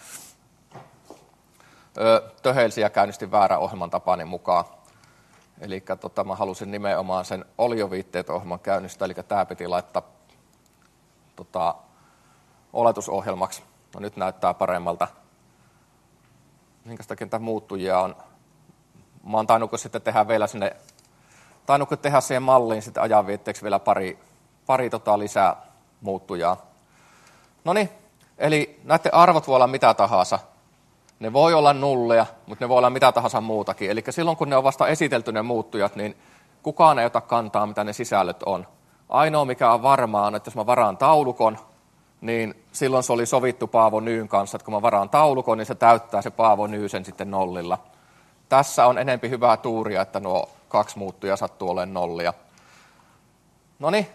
Öö, töhelsi ja käynnistin väärän ohjelman tapani mukaan. Eli tota, mä halusin nimenomaan sen olioviitteet ohjelman käynnistää, eli tämä piti laittaa tota, oletusohjelmaksi. No nyt näyttää paremmalta. Minkä takia tämä muuttujia on? Mä oon tainnut sitten tehdä vielä sinne, tainnut tehdä siihen malliin sitten ajanviitteeksi vielä pari, pari tota lisää muuttujaa. No niin, eli näiden arvot voi olla mitä tahansa. Ne voi olla nulleja, mutta ne voi olla mitä tahansa muutakin. Eli silloin kun ne on vasta esitelty ne muuttujat, niin kukaan ei ota kantaa, mitä ne sisällöt on. Ainoa mikä on varmaa on, että jos mä varaan taulukon, niin silloin se oli sovittu Paavo Nyyn kanssa, että kun mä varaan taulukon, niin se täyttää se Paavo Ny sen sitten nollilla. Tässä on enempi hyvää tuuria, että nuo kaksi muuttujaa sattuu olemaan nollia. No niin,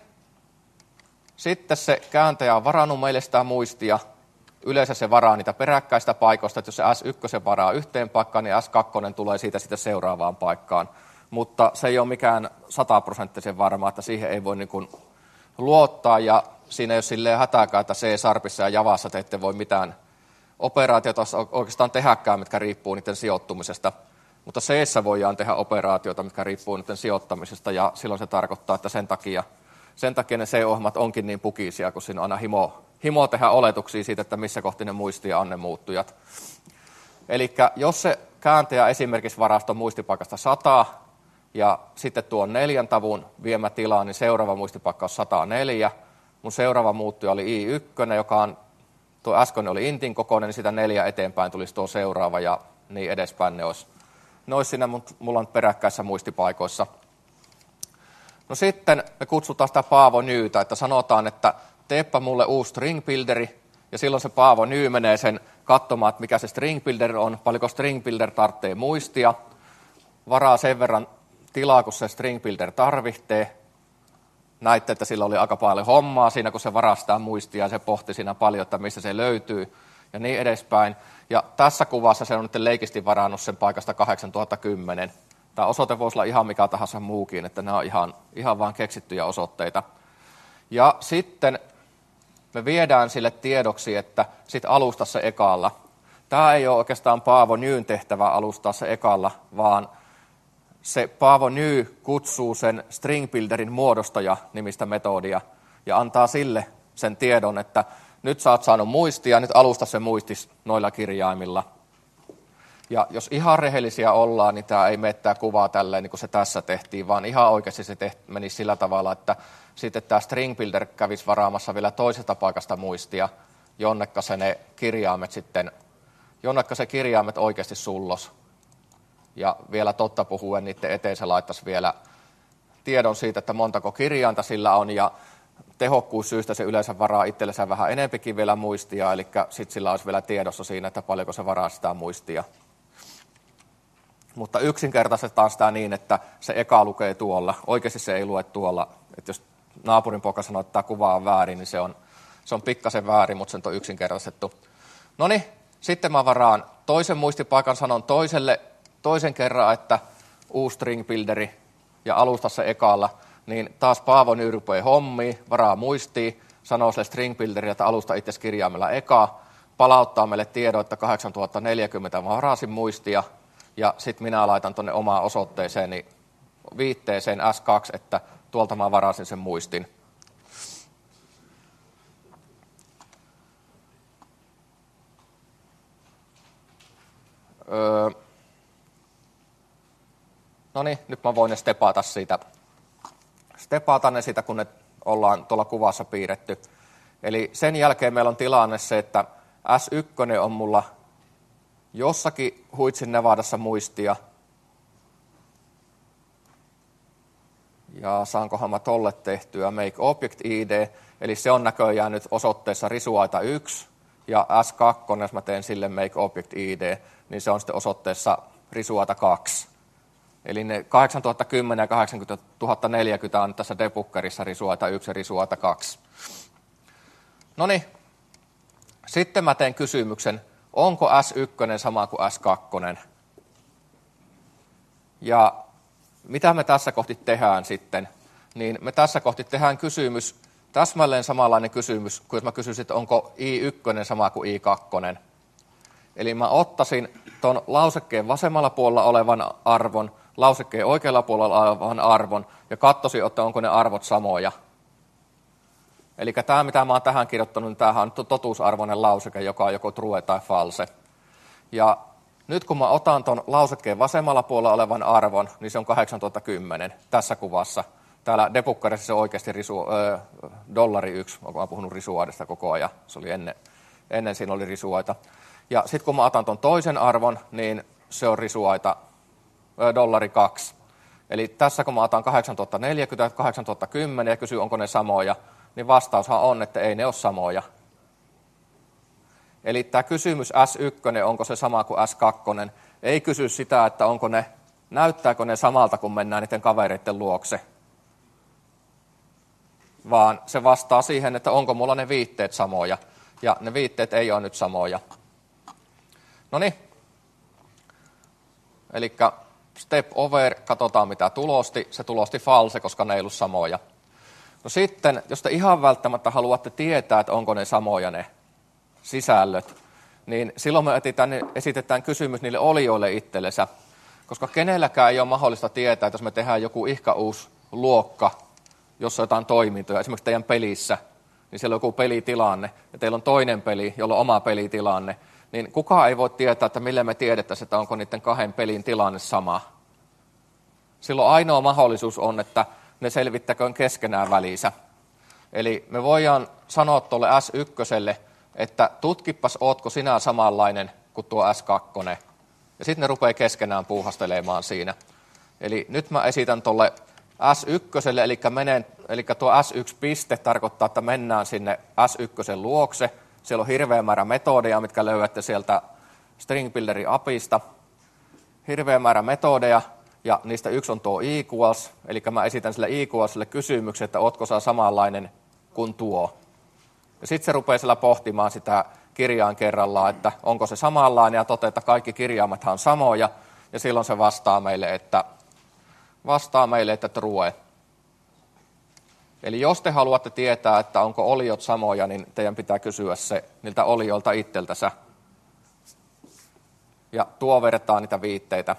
sitten se kääntäjä on varannut meille sitä muistia. Yleensä se varaa niitä peräkkäistä paikoista, että jos se S yksi varaa yhteen paikkaan, niin S kaksi tulee siitä sitten seuraavaan paikkaan. Mutta se ei ole mikään sataprosenttisen varma, että siihen ei voi niin kuin luottaa, ja siinä ei ole silleen hätääkään, että C-Sharpissa ja Javassa te ette voi mitään operaatioita oikeastaan tehdäkään, mitkä riippuu niiden sijoittumisesta. Mutta C:ssä voidaan tehdä operaatioita, mitkä riippuu niiden sijoittamisesta, ja silloin se tarkoittaa, että sen takia, sen takia ne C-ohjelmat onkin niin pukisia, kun siinä on aina himo, himo tehdä oletuksia siitä, että missä kohti ne muistia on ne muuttujat. Eli jos se kääntäjä esimerkiksi varaston muistipaikasta sata, ja sitten tuo neljän tavun viemä tila, niin seuraava muistipaikka on sata neljä. Mun seuraava muuttuja oli I yksi, joka on, tuo äsken oli intin kokoinen, niin sitä neljä eteenpäin tulisi tuo seuraava ja niin edespäin ne olisi. Ne olisi siinä, mulla on peräkkäissä muistipaikoissa. No sitten me kutsutaan sitä Paavo Nyytä, että sanotaan, että teepä mulle uusi string builderi, ja silloin se Paavo Ny menee sen katsomaan, että mikä se string builder on, paljonko string builder tarvitsee muistia, varaa sen verran tilaa, kun se string builder tarvitsee. Näitte, että sillä oli aika paljon hommaa siinä, kun se varastaa muistia ja se pohti siinä paljon, että mistä se löytyy ja niin edespäin. Ja tässä kuvassa se on nyt leikisti varannut sen paikasta kahdeksantuhatta kymmenen. Tämä osoite voisi olla ihan mikä tahansa muukin, että nämä on ihan, ihan vaan keksittyjä osoitteita. Ja sitten me viedään sille tiedoksi, että sitten alustaa se ekalla. Tämä ei ole oikeastaan Paavo Nyn tehtävä alustaa se ekalla, vaan se Paavo Ny kutsuu sen string builderin muodostaja nimistä metodia ja antaa sille sen tiedon, että nyt sä oot saanut muistia, nyt alusta se muistis noilla kirjaimilla. Ja jos ihan rehellisiä ollaan, niin tämä ei mene tämä kuvaa tälleen, niin kuin se tässä tehtiin, vaan ihan oikeasti se tehti, meni sillä tavalla, että sitten tämä string builder kävisi varaamassa vielä toisesta paikasta muistia, jonnekka se ne kirjaimet sitten, jonnekka se kirjaimet oikeasti sullos. Ja vielä totta puhuen niiden eteen se laittaisi vielä tiedon siitä, että montako kirjainta sillä on, ja tehokkuussyystä se yleensä varaa itsellensä vähän enempikin vielä muistia, eli sitten sillä olisi vielä tiedossa siinä, että paljonko se varaa sitä muistia. Mutta yksinkertaistetaan sitä niin, että se eka lukee tuolla. Oikeasti se ei lue tuolla. Että jos naapurin poika sanoo, että tämä kuva on väärin, niin se on, se on pikkasen väärin, mutta se on yksinkertaistettu. No niin, sitten mä varaan toisen muistipaikan, sanon toiselle toisen kerran, että uusi string builderi ja alusta se ekalla, niin taas Paavo Ny rupeaa hommiin, varaa muistia, sanoo sille string builderille, että alusta itse kirjaimella eka, palauttaa meille tiedon, että kahdeksantuhatta neljäkymmentä varasin muistia, ja sitten minä laitan tuonne omaan osoitteeseeni viitteeseen S kaksi, että tuolta mä varasin sen muistin. Öö. No niin, nyt mä voin ne stepata siitä. Stepata ne siitä, kun ne ollaan tuolla kuvassa piirretty. Eli sen jälkeen meillä on tilanne se, että S yksi on mulla jossakin Huitsin Nevadassa muistia. Ja saankohan mä tolle tehtyä make object I D, eli se on näköjään nyt osoitteessa risuaita yksi, ja S kaksi, jos mä teen sille make object I D, niin se on sitten osoitteessa risuaita kaksi. Eli ne kahdeksantuhatta kymmenen ja kahdeksantuhatta neljäkymmentä on tässä debuggerissa risuaita yksi ja risuaita kaksi. No niin, sitten mä teen kysymyksen, onko S yksi sama kuin S kaksi? Ja mitä me tässä kohti tehdään sitten? Niin me tässä kohti tehdään kysymys, täsmälleen samanlainen kysymys, kuin jos mä kysyisin, että onko I yksi sama kuin I kaksi. Eli mä ottaisin tuon lausekkeen vasemmalla puolella olevan arvon, lausekkeen oikealla puolella olevan arvon, ja katsoisin, että onko ne arvot samoja. Eli tämä, mitä mä oon tähän kirjoittanut, niin tämähän on totuusarvoinen lauseke, joka on joko true tai false. Ja nyt kun mä otan tuon lausekkeen vasemmalla puolella olevan arvon, niin se on kahdeksantuhatta kymmenen tässä kuvassa. Täällä debuggerissa se oikeasti risu, ö, dollari yksi, mä oon puhunut risuaidesta koko ajan, se oli ennen, ennen siinä oli risuaita. Ja sitten kun mä otan ton toisen arvon, niin se on risuaita ö, dollari kaksi. Eli tässä kun mä otan kahdeksantuhatta neljäkymmentä, kahdeksantuhatta kymmenen ja kysyn, onko ne samoja, niin vastaushan on, että ei ne ole samoja. Eli tämä kysymys S yksi, onko se sama kuin S kaksi, ei kysy sitä, että onko ne, näyttääkö ne samalta, kun mennään niiden kavereiden luokse, vaan se vastaa siihen, että onko mulla ne viitteet samoja, ja ne viitteet ei ole nyt samoja. No niin, eli step over, katsotaan mitä tulosti, se tulosti false, koska ne ei ollut samoja. No sitten, jos te ihan välttämättä haluatte tietää, että onko ne samoja ne sisällöt, niin silloin me esitetään kysymys niille olijoille itsellensä, koska kenelläkään ei ole mahdollista tietää, että jos me tehdään joku ihka uusi luokka, jossa on jotain toimintoja, esimerkiksi teidän pelissä, niin siellä on joku pelitilanne, ja teillä on toinen peli, jolla on oma pelitilanne, niin kukaan ei voi tietää, että millä me tiedettäisiin, että onko niiden kahden pelin tilanne sama. Silloin ainoa mahdollisuus on, että ne selvittäköön keskenään välissä. Eli me voidaan sanoa tuolle S yksi, että tutkipas, ootko sinä samanlainen kuin tuo S kaksi, ja sitten ne rupeaa keskenään puuhastelemaan siinä. Eli nyt mä esitän tuolle S yksi, eli, menen, eli tuo S yksi piste tarkoittaa, että mennään sinne S yksi luokse. Siellä on hirveä määrä metodeja, mitkä löydätte sieltä String Builderin apista. Hirveä määrä metodeja, ja niistä yksi on tuo equals, eli mä esitän sille equalsille kysymyksen, että ootko sä samanlainen kuin tuo. Ja sitten se rupeaa siellä pohtimaan sitä kirjaan kerrallaan, että onko se samanlainen, ja toteaa, että kaikki kirjaimethan on samoja, ja silloin se vastaa meille, että, vastaa meille, että true. Eli jos te haluatte tietää, että onko oliot samoja, niin teidän pitää kysyä se niiltä olijoilta itseltänsä. Ja tuo vertaa niitä viitteitä.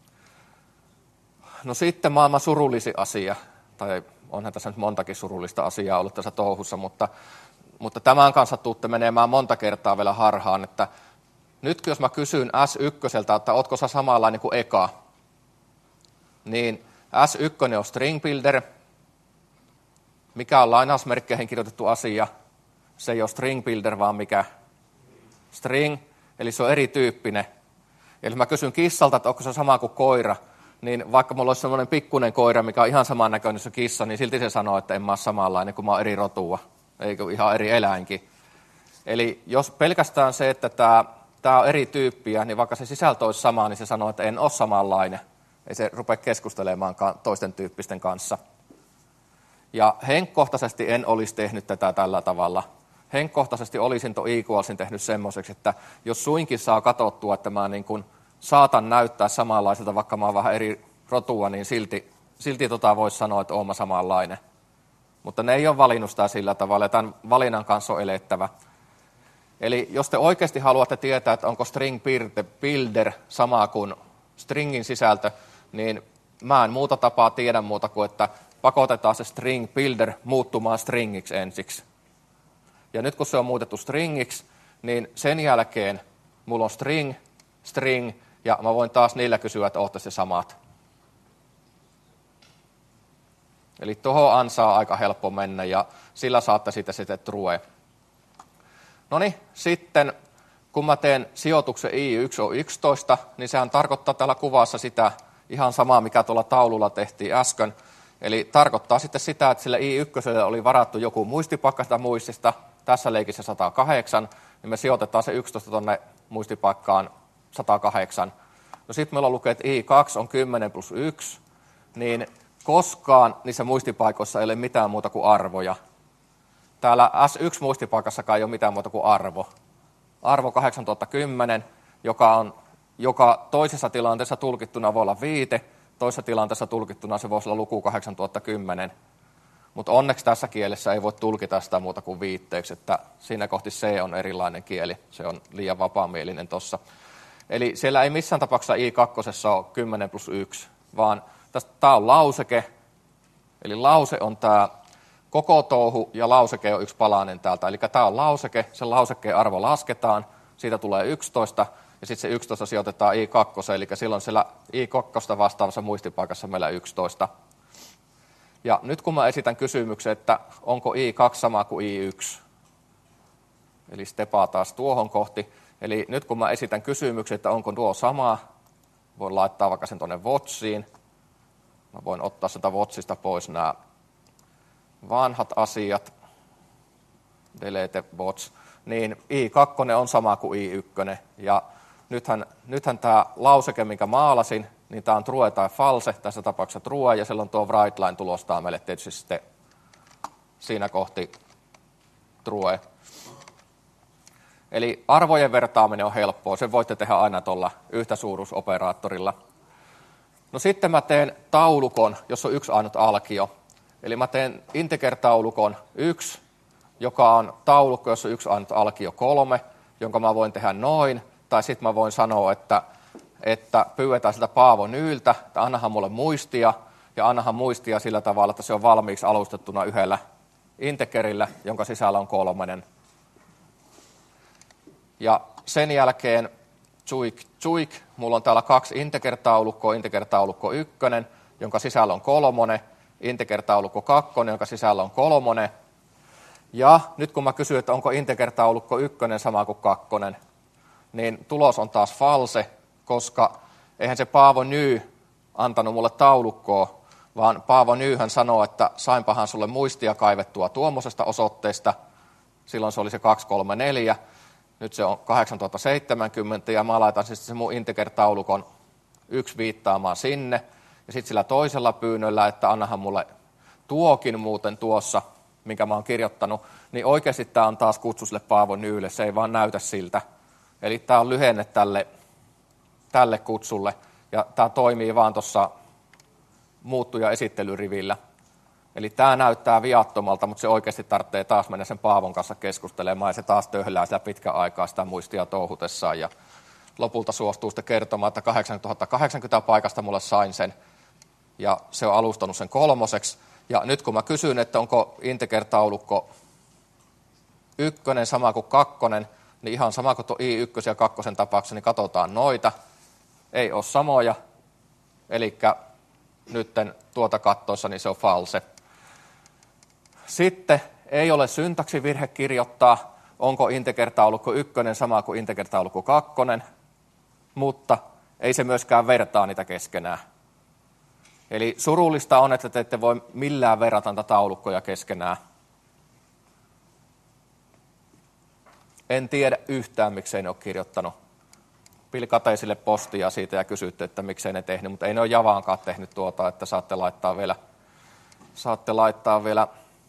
No sitten maailman surullisin asia, tai onhan tässä nyt montakin surullista asiaa ollut tässä touhussa, mutta, mutta tämän kanssa tuutte menemään monta kertaa vielä harhaan, että nyt jos mä kysyn S yksi, että ootko sä samanlainen kuin eka, niin S yksi on string builder, mikä on lainausmerkkeihin kirjoitettu asia, se ei ole string builder, vaan mikä string, eli se on erityyppinen. Eli mä kysyn kissalta, että onko se sama kuin koira, niin vaikka mulla olisi semmoinen pikkuinen koira, mikä on ihan samannäköinen se kissa, niin silti se sanoo, että en mä ole samanlainen, kun mä oon eri rotua, eikö ihan eri eläinkin. Eli jos pelkästään se, että tämä, tämä on eri tyyppiä, niin vaikka se sisältö olisi sama, niin se sanoo, että en ole samanlainen. Ei se rupea keskustelemaan toisten tyyppisten kanssa. Ja henkkohtaisesti en olisi tehnyt tätä tällä tavalla. Henkkohtaisesti olisin tuon equalsin tehnyt semmoiseksi, että jos suinkin saa katsottua, että mä niin kuin saatan näyttää samanlaiselta, vaikka mä oon vähän eri rotua, niin silti, silti tota voisi sanoa, että oon mä samanlainen. Mutta ne ei ole valinnut sitä sillä tavalla, ja tämän valinnan kanssa on elettävä. Eli jos te oikeasti haluatte tietää, että onko string builder sama kuin stringin sisältö, niin mä en muuta tapaa tiedä muuta kuin, että pakotetaan se string builder muuttumaan stringiksi ensiksi. Ja nyt kun se on muutettu stringiksi, niin sen jälkeen mulla on string, string, ja mä voin taas niillä kysyä, että ootte se samat. Eli tuohon ansaan aika helppo mennä, ja sillä saatte siitä sitten true. No niin, sitten kun mä teen sijoituksen i yksi on yksitoista, niin sehän tarkoittaa täällä kuvassa sitä ihan samaa, mikä tuolla taululla tehtiin äsken. Eli tarkoittaa sitten sitä, että sille i yksi oli varattu joku muistipaikka sitä muistista, tässä leikissä sata kahdeksan, niin me sijoitetaan se yksitoista tuonne muistipaikkaan sata kahdeksan. No sitten meillä lukee, että i kaksi on kymmenen plus yksi, niin koskaan niissä muistipaikoissa ei ole mitään muuta kuin arvoja. Täällä S yksi muistipaikassakaan ei ole mitään muuta kuin arvo. Arvo kahdeksantuhatta kymmenen, joka on joka toisessa tilanteessa tulkittuna voi olla viite, toisessa tilanteessa tulkittuna se voisi olla luku kahdeksantuhatta kymmenen. Mutta onneksi tässä kielessä ei voi tulkita sitä muuta kuin viitteeksi, että siinä kohti C on erilainen kieli, se on liian vapaamielinen tuossa. Eli siellä ei missään tapauksessa i kaksi ole kymmenen plus yksi, vaan tämä on lauseke, eli lause on tämä koko touhu ja lauseke on yksi palanen täältä. Eli tämä on lauseke, sen lausekkeen arvo lasketaan, siitä tulee yksitoista, ja sitten se yksitoista sijoitetaan i kaksi, eli silloin siellä i kaksi vastaavassa muistipaikassa meillä yksitoista. Ja nyt kun mä esitän kysymyksen, että onko I kaksi sama kuin I yksi, eli stepaa taas tuohon kohti. Eli nyt kun mä esitän kysymyksen, että onko tuo sama, voin laittaa vaikka sen tuonne Watchiin. Mä voin ottaa sieltä Watchista pois nämä vanhat asiat. Delete Watch. Niin I kaksi on sama kuin I yksi. Ja nythän, nythän tämä lauseke, minkä maalasin, niin tämä on true tai false, tässä tapauksessa true, ja silloin tuo write line tulostaa meille tietysti sitten siinä kohti true. Eli arvojen vertaaminen on helppoa, sen voitte tehdä aina tuolla yhtäsuuruusoperaattorilla. No sitten mä teen taulukon, jos on yksi ainut alkio. Eli mä teen integer-taulukon yksi, joka on taulukko, jossa on yksi ainut alkio kolme, jonka mä voin tehdä noin, tai sitten mä voin sanoa, että, että pyydetään siltä Paavo Nyyltä, että annahan mulle muistia, ja annahan muistia sillä tavalla, että se on valmiiksi alustettuna yhdellä integerillä, jonka sisällä on kolmannen. Ja sen jälkeen tsuik, tsuik, mulla on täällä kaksi integer-taulukkoa, integer-taulukko ykkönen, jonka sisällä on kolmonen, integer-taulukko kakkonen, jonka sisällä on kolmonen. Ja nyt kun mä kysyn, että onko integer-taulukko ykkönen sama kuin kakkonen, niin tulos on taas false, koska eihän se Paavo Ny antanut mulle taulukkoa, vaan Paavo Nyhän sanoo, että sainpahan sulle muistia kaivettua tuommoisesta osoitteesta, silloin se oli se kaksi kolme neljä, nyt se on kahdeksantuhatta seitsemänkymmentä, ja mä laitan sitten se mun integer-taulukon yksi viittaamaan sinne, ja sitten sillä toisella pyynnöllä, että annahan mulle tuokin muuten tuossa, minkä mä oon kirjoittanut, niin oikeasti tämä on taas kutsu sille Paavo Nylle, se ei vaan näytä siltä. Eli tämä on lyhenne tälle, tälle kutsulle, ja tämä toimii vaan tuossa muuttuja esittelyrivillä. Eli tämä näyttää viattomalta, mutta se oikeasti tarvitsee taas mennä sen Paavon kanssa keskustelemaan, ja se taas töhlää sitä pitkän aikaa sitä muistia touhutessaan, ja lopulta suostuu sitten kertomaan, että kahdeksantuhatta kahdeksankymmentä paikasta mulle sain sen, ja se on alustanut sen kolmoseksi. Ja nyt kun mä kysyn, että onko integer-taulukko ykkönen sama kuin kakkonen, niin ihan sama kuin tuo I yksi ja kakkosen tapauksessa, niin katsotaan noita. Ei ole samoja, eli nytten tuota kattoissa, niin se on false. Sitten ei ole syntaksivirhe kirjoittaa, onko integer-taulukko ykkönen sama kuin integer-taulukko kakkonen, mutta ei se myöskään vertaa niitä keskenään. Eli surullista on, että te ette voi millään verrata näitä taulukkoja keskenään. En tiedä yhtään, miksei ne ole kirjoittanut. Pilkateisille postia siitä ja kysytte, että miksei ne tehnyt, mutta ei ne ole Javaankaan tehnyt tuota, että saatte laittaa vielä, saatte laittaa vielä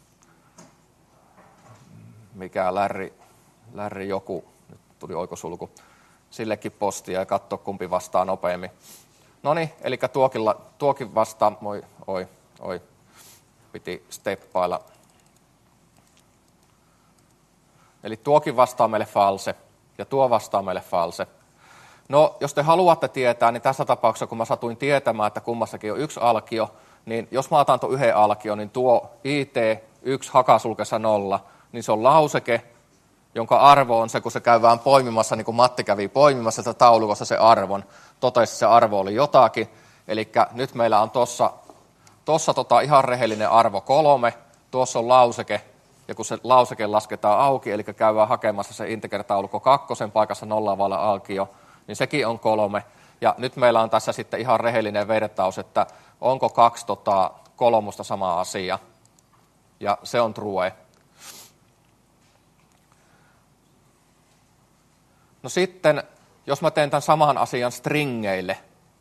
mikä Lärri, Lärri joku, nyt tuli oikosulku, sillekin postia ja katso kumpi vastaa nopeammin. No niin, eli tuokin, tuokin vastaa, oi, oi, oi, piti steppailla. Eli tuokin vastaa meille false, ja tuo vastaa meille false. No, jos te haluatte tietää, niin tässä tapauksessa, kun mä satuin tietämään, että kummassakin on yksi alkio, niin jos mä otan tuon yhden alkio, niin tuo I T yksi hakasulkessa nolla, niin se on lauseke, jonka arvo on se, kun se käydään poimimassa, niin kuin Matti kävi poimimassa sitä taulukossa se arvon. Totesi, se arvo oli jotakin. Eli nyt meillä on tuossa tossa tota ihan rehellinen arvo kolme, tuossa on lauseke, ja kun se lauseke lasketaan auki, eli käydään hakemassa se integer-taulukko kakkosen paikassa nollaavalla alkio, niin sekin on kolme. Ja nyt meillä on tässä sitten ihan rehellinen vertaus, että onko kaksi tota, kolmosta sama asia, ja se on true. No sitten, jos mä teen tämän saman asian stringeille,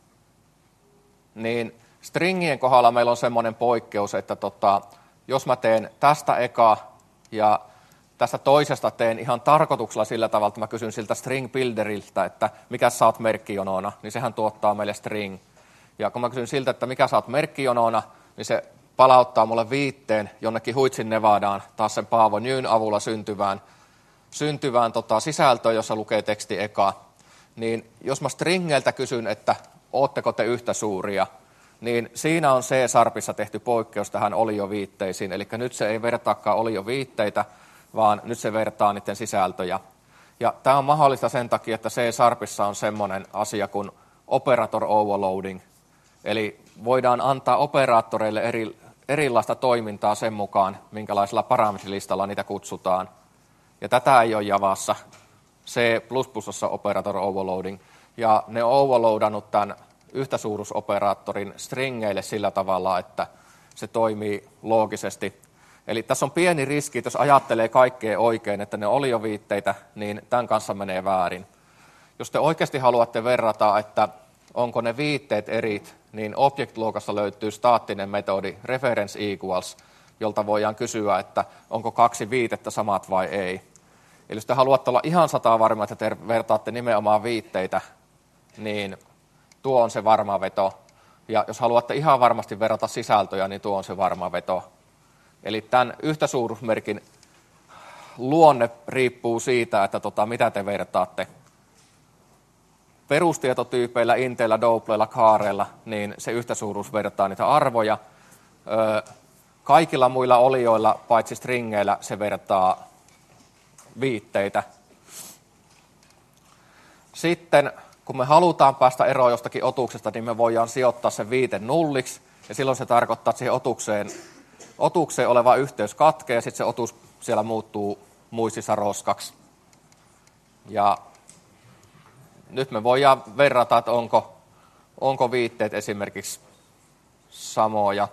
niin stringien kohdalla meillä on semmoinen poikkeus, että tota, jos mä teen tästä eka ja tästä toisesta teen ihan tarkoituksella sillä tavalla, että mä kysyn siltä string builderiltä, että mikä sä oot merkkijonona, niin sehän tuottaa meille string. Ja kun mä kysyn siltä, että mikä sä oot merkkijonona, niin se palauttaa mulle viitteen jonnekin Huitsin Nevadaan taas sen Paavo Nyn avulla syntyvään syntyvään tota, sisältöön, jossa lukee teksti eka, niin jos mä stringeiltä kysyn, että ootteko te yhtä suuria, niin siinä on C-sharpissa tehty poikkeus tähän olioviitteisiin, eli nyt se ei vertaakaan olioviitteitä, vaan nyt se vertaa niiden sisältöjä. Ja tämä on mahdollista sen takia, että C-sharpissa on semmoinen asia kuin operator overloading, eli voidaan antaa operaattoreille eri, erilaista toimintaa sen mukaan, minkälaisella parametrilistalla niitä kutsutaan. Ja tätä ei ole Javassa. C plus plus operator overloading. Ja ne on overloadannut tämän yhtäsuuruusoperaattorin stringeille sillä tavalla, että se toimii loogisesti. Eli tässä on pieni riski, että jos ajattelee kaikkea oikein, että ne oli jo viitteitä, niin tämän kanssa menee väärin. Jos te oikeasti haluatte verrata, että onko ne viitteet erit, niin object-luokassa löytyy staattinen metodi reference equals, jolta voidaan kysyä, että onko kaksi viitettä samat vai ei. Eli jos te haluatte olla ihan sata varma, että te vertaatte nimenomaan viitteitä, niin tuo on se varma veto. Ja jos haluatte ihan varmasti verrata sisältöjä, niin tuo on se varma veto. Eli tämän yhtäsuuruusmerkin luonne riippuu siitä, että tota, mitä te vertaatte. Perustietotyypeillä, inteillä, doubleilla, kaareilla, niin se yhtäsuuruus vertaa niitä arvoja. Öö, kaikilla muilla olioilla, paitsi stringeillä, se vertaa viitteitä. Sitten, kun me halutaan päästä eroon jostakin otuksesta, niin me voidaan sijoittaa se viite nulliksi, ja silloin se tarkoittaa, että siihen otukseen, otukseen oleva yhteys katkeaa, ja sitten se otus siellä muuttuu muistissa roskaksi. Ja nyt me voidaan verrata, että onko, onko viitteet esimerkiksi samoja.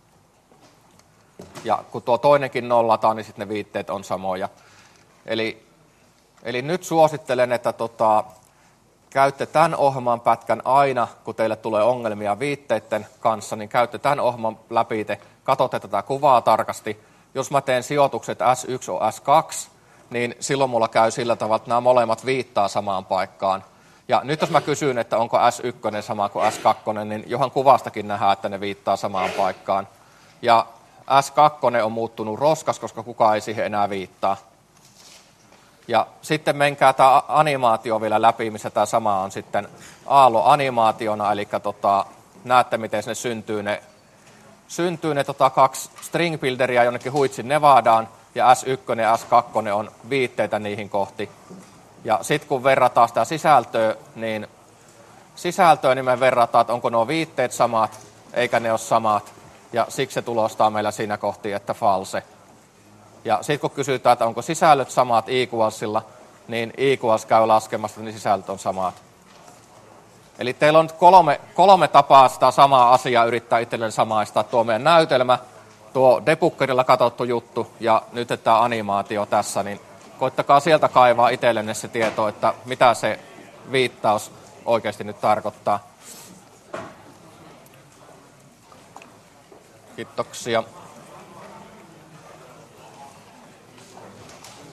Ja kun tuo toinenkin nollataan, niin sitten ne viitteet on samoja. Eli, eli nyt suosittelen, että tota, käytte tämän ohjelman pätkän aina, kun teille tulee ongelmia viitteiden kanssa, niin käytte tämän ohjelman läpi, te katsotte tätä kuvaa tarkasti. Jos mä teen sijoitukset S yksi on S kaksi, niin silloin mulla käy sillä tavalla, että nämä molemmat viittaa samaan paikkaan. Ja nyt jos mä kysyn, että onko S yksi sama kuin S kaksi, niin johan kuvastakin nähdään, että ne viittaa samaan paikkaan. Ja S kaksi on muuttunut roskas, koska kukaan ei siihen enää viittaa. Ja sitten menkää tämä animaatio vielä läpi, missä tämä sama on sitten aallonanimaationa, eli tota, näette, miten ne syntyy ne, syntyy ne tota, kaksi string builderia jonnekin Huitsin Nevadaan, ja S yksi ja S kaksi on viitteitä niihin kohti. Ja sitten kun verrataan sitä sisältöä, niin sisältöä niin me verrataan, että onko nuo viitteet samat, eikä ne ole samat. Ja siksi se tulostaa meillä siinä kohti, että false. Ja sitten kun kysytään, että onko sisällöt samat equalsilla, niin equals käy laskemassa, niin sisältöt on samat. Eli teillä on kolme, kolme tapaa sitä samaa asiaa yrittää itselleen samaistaa. Tuo meidän näytelmä, tuo debuggerilla katsottu juttu ja nyt tämä animaatio tässä, niin koittakaa sieltä kaivaa itsellenne se tieto, että mitä se viittaus oikeasti nyt tarkoittaa. Kiitoksia.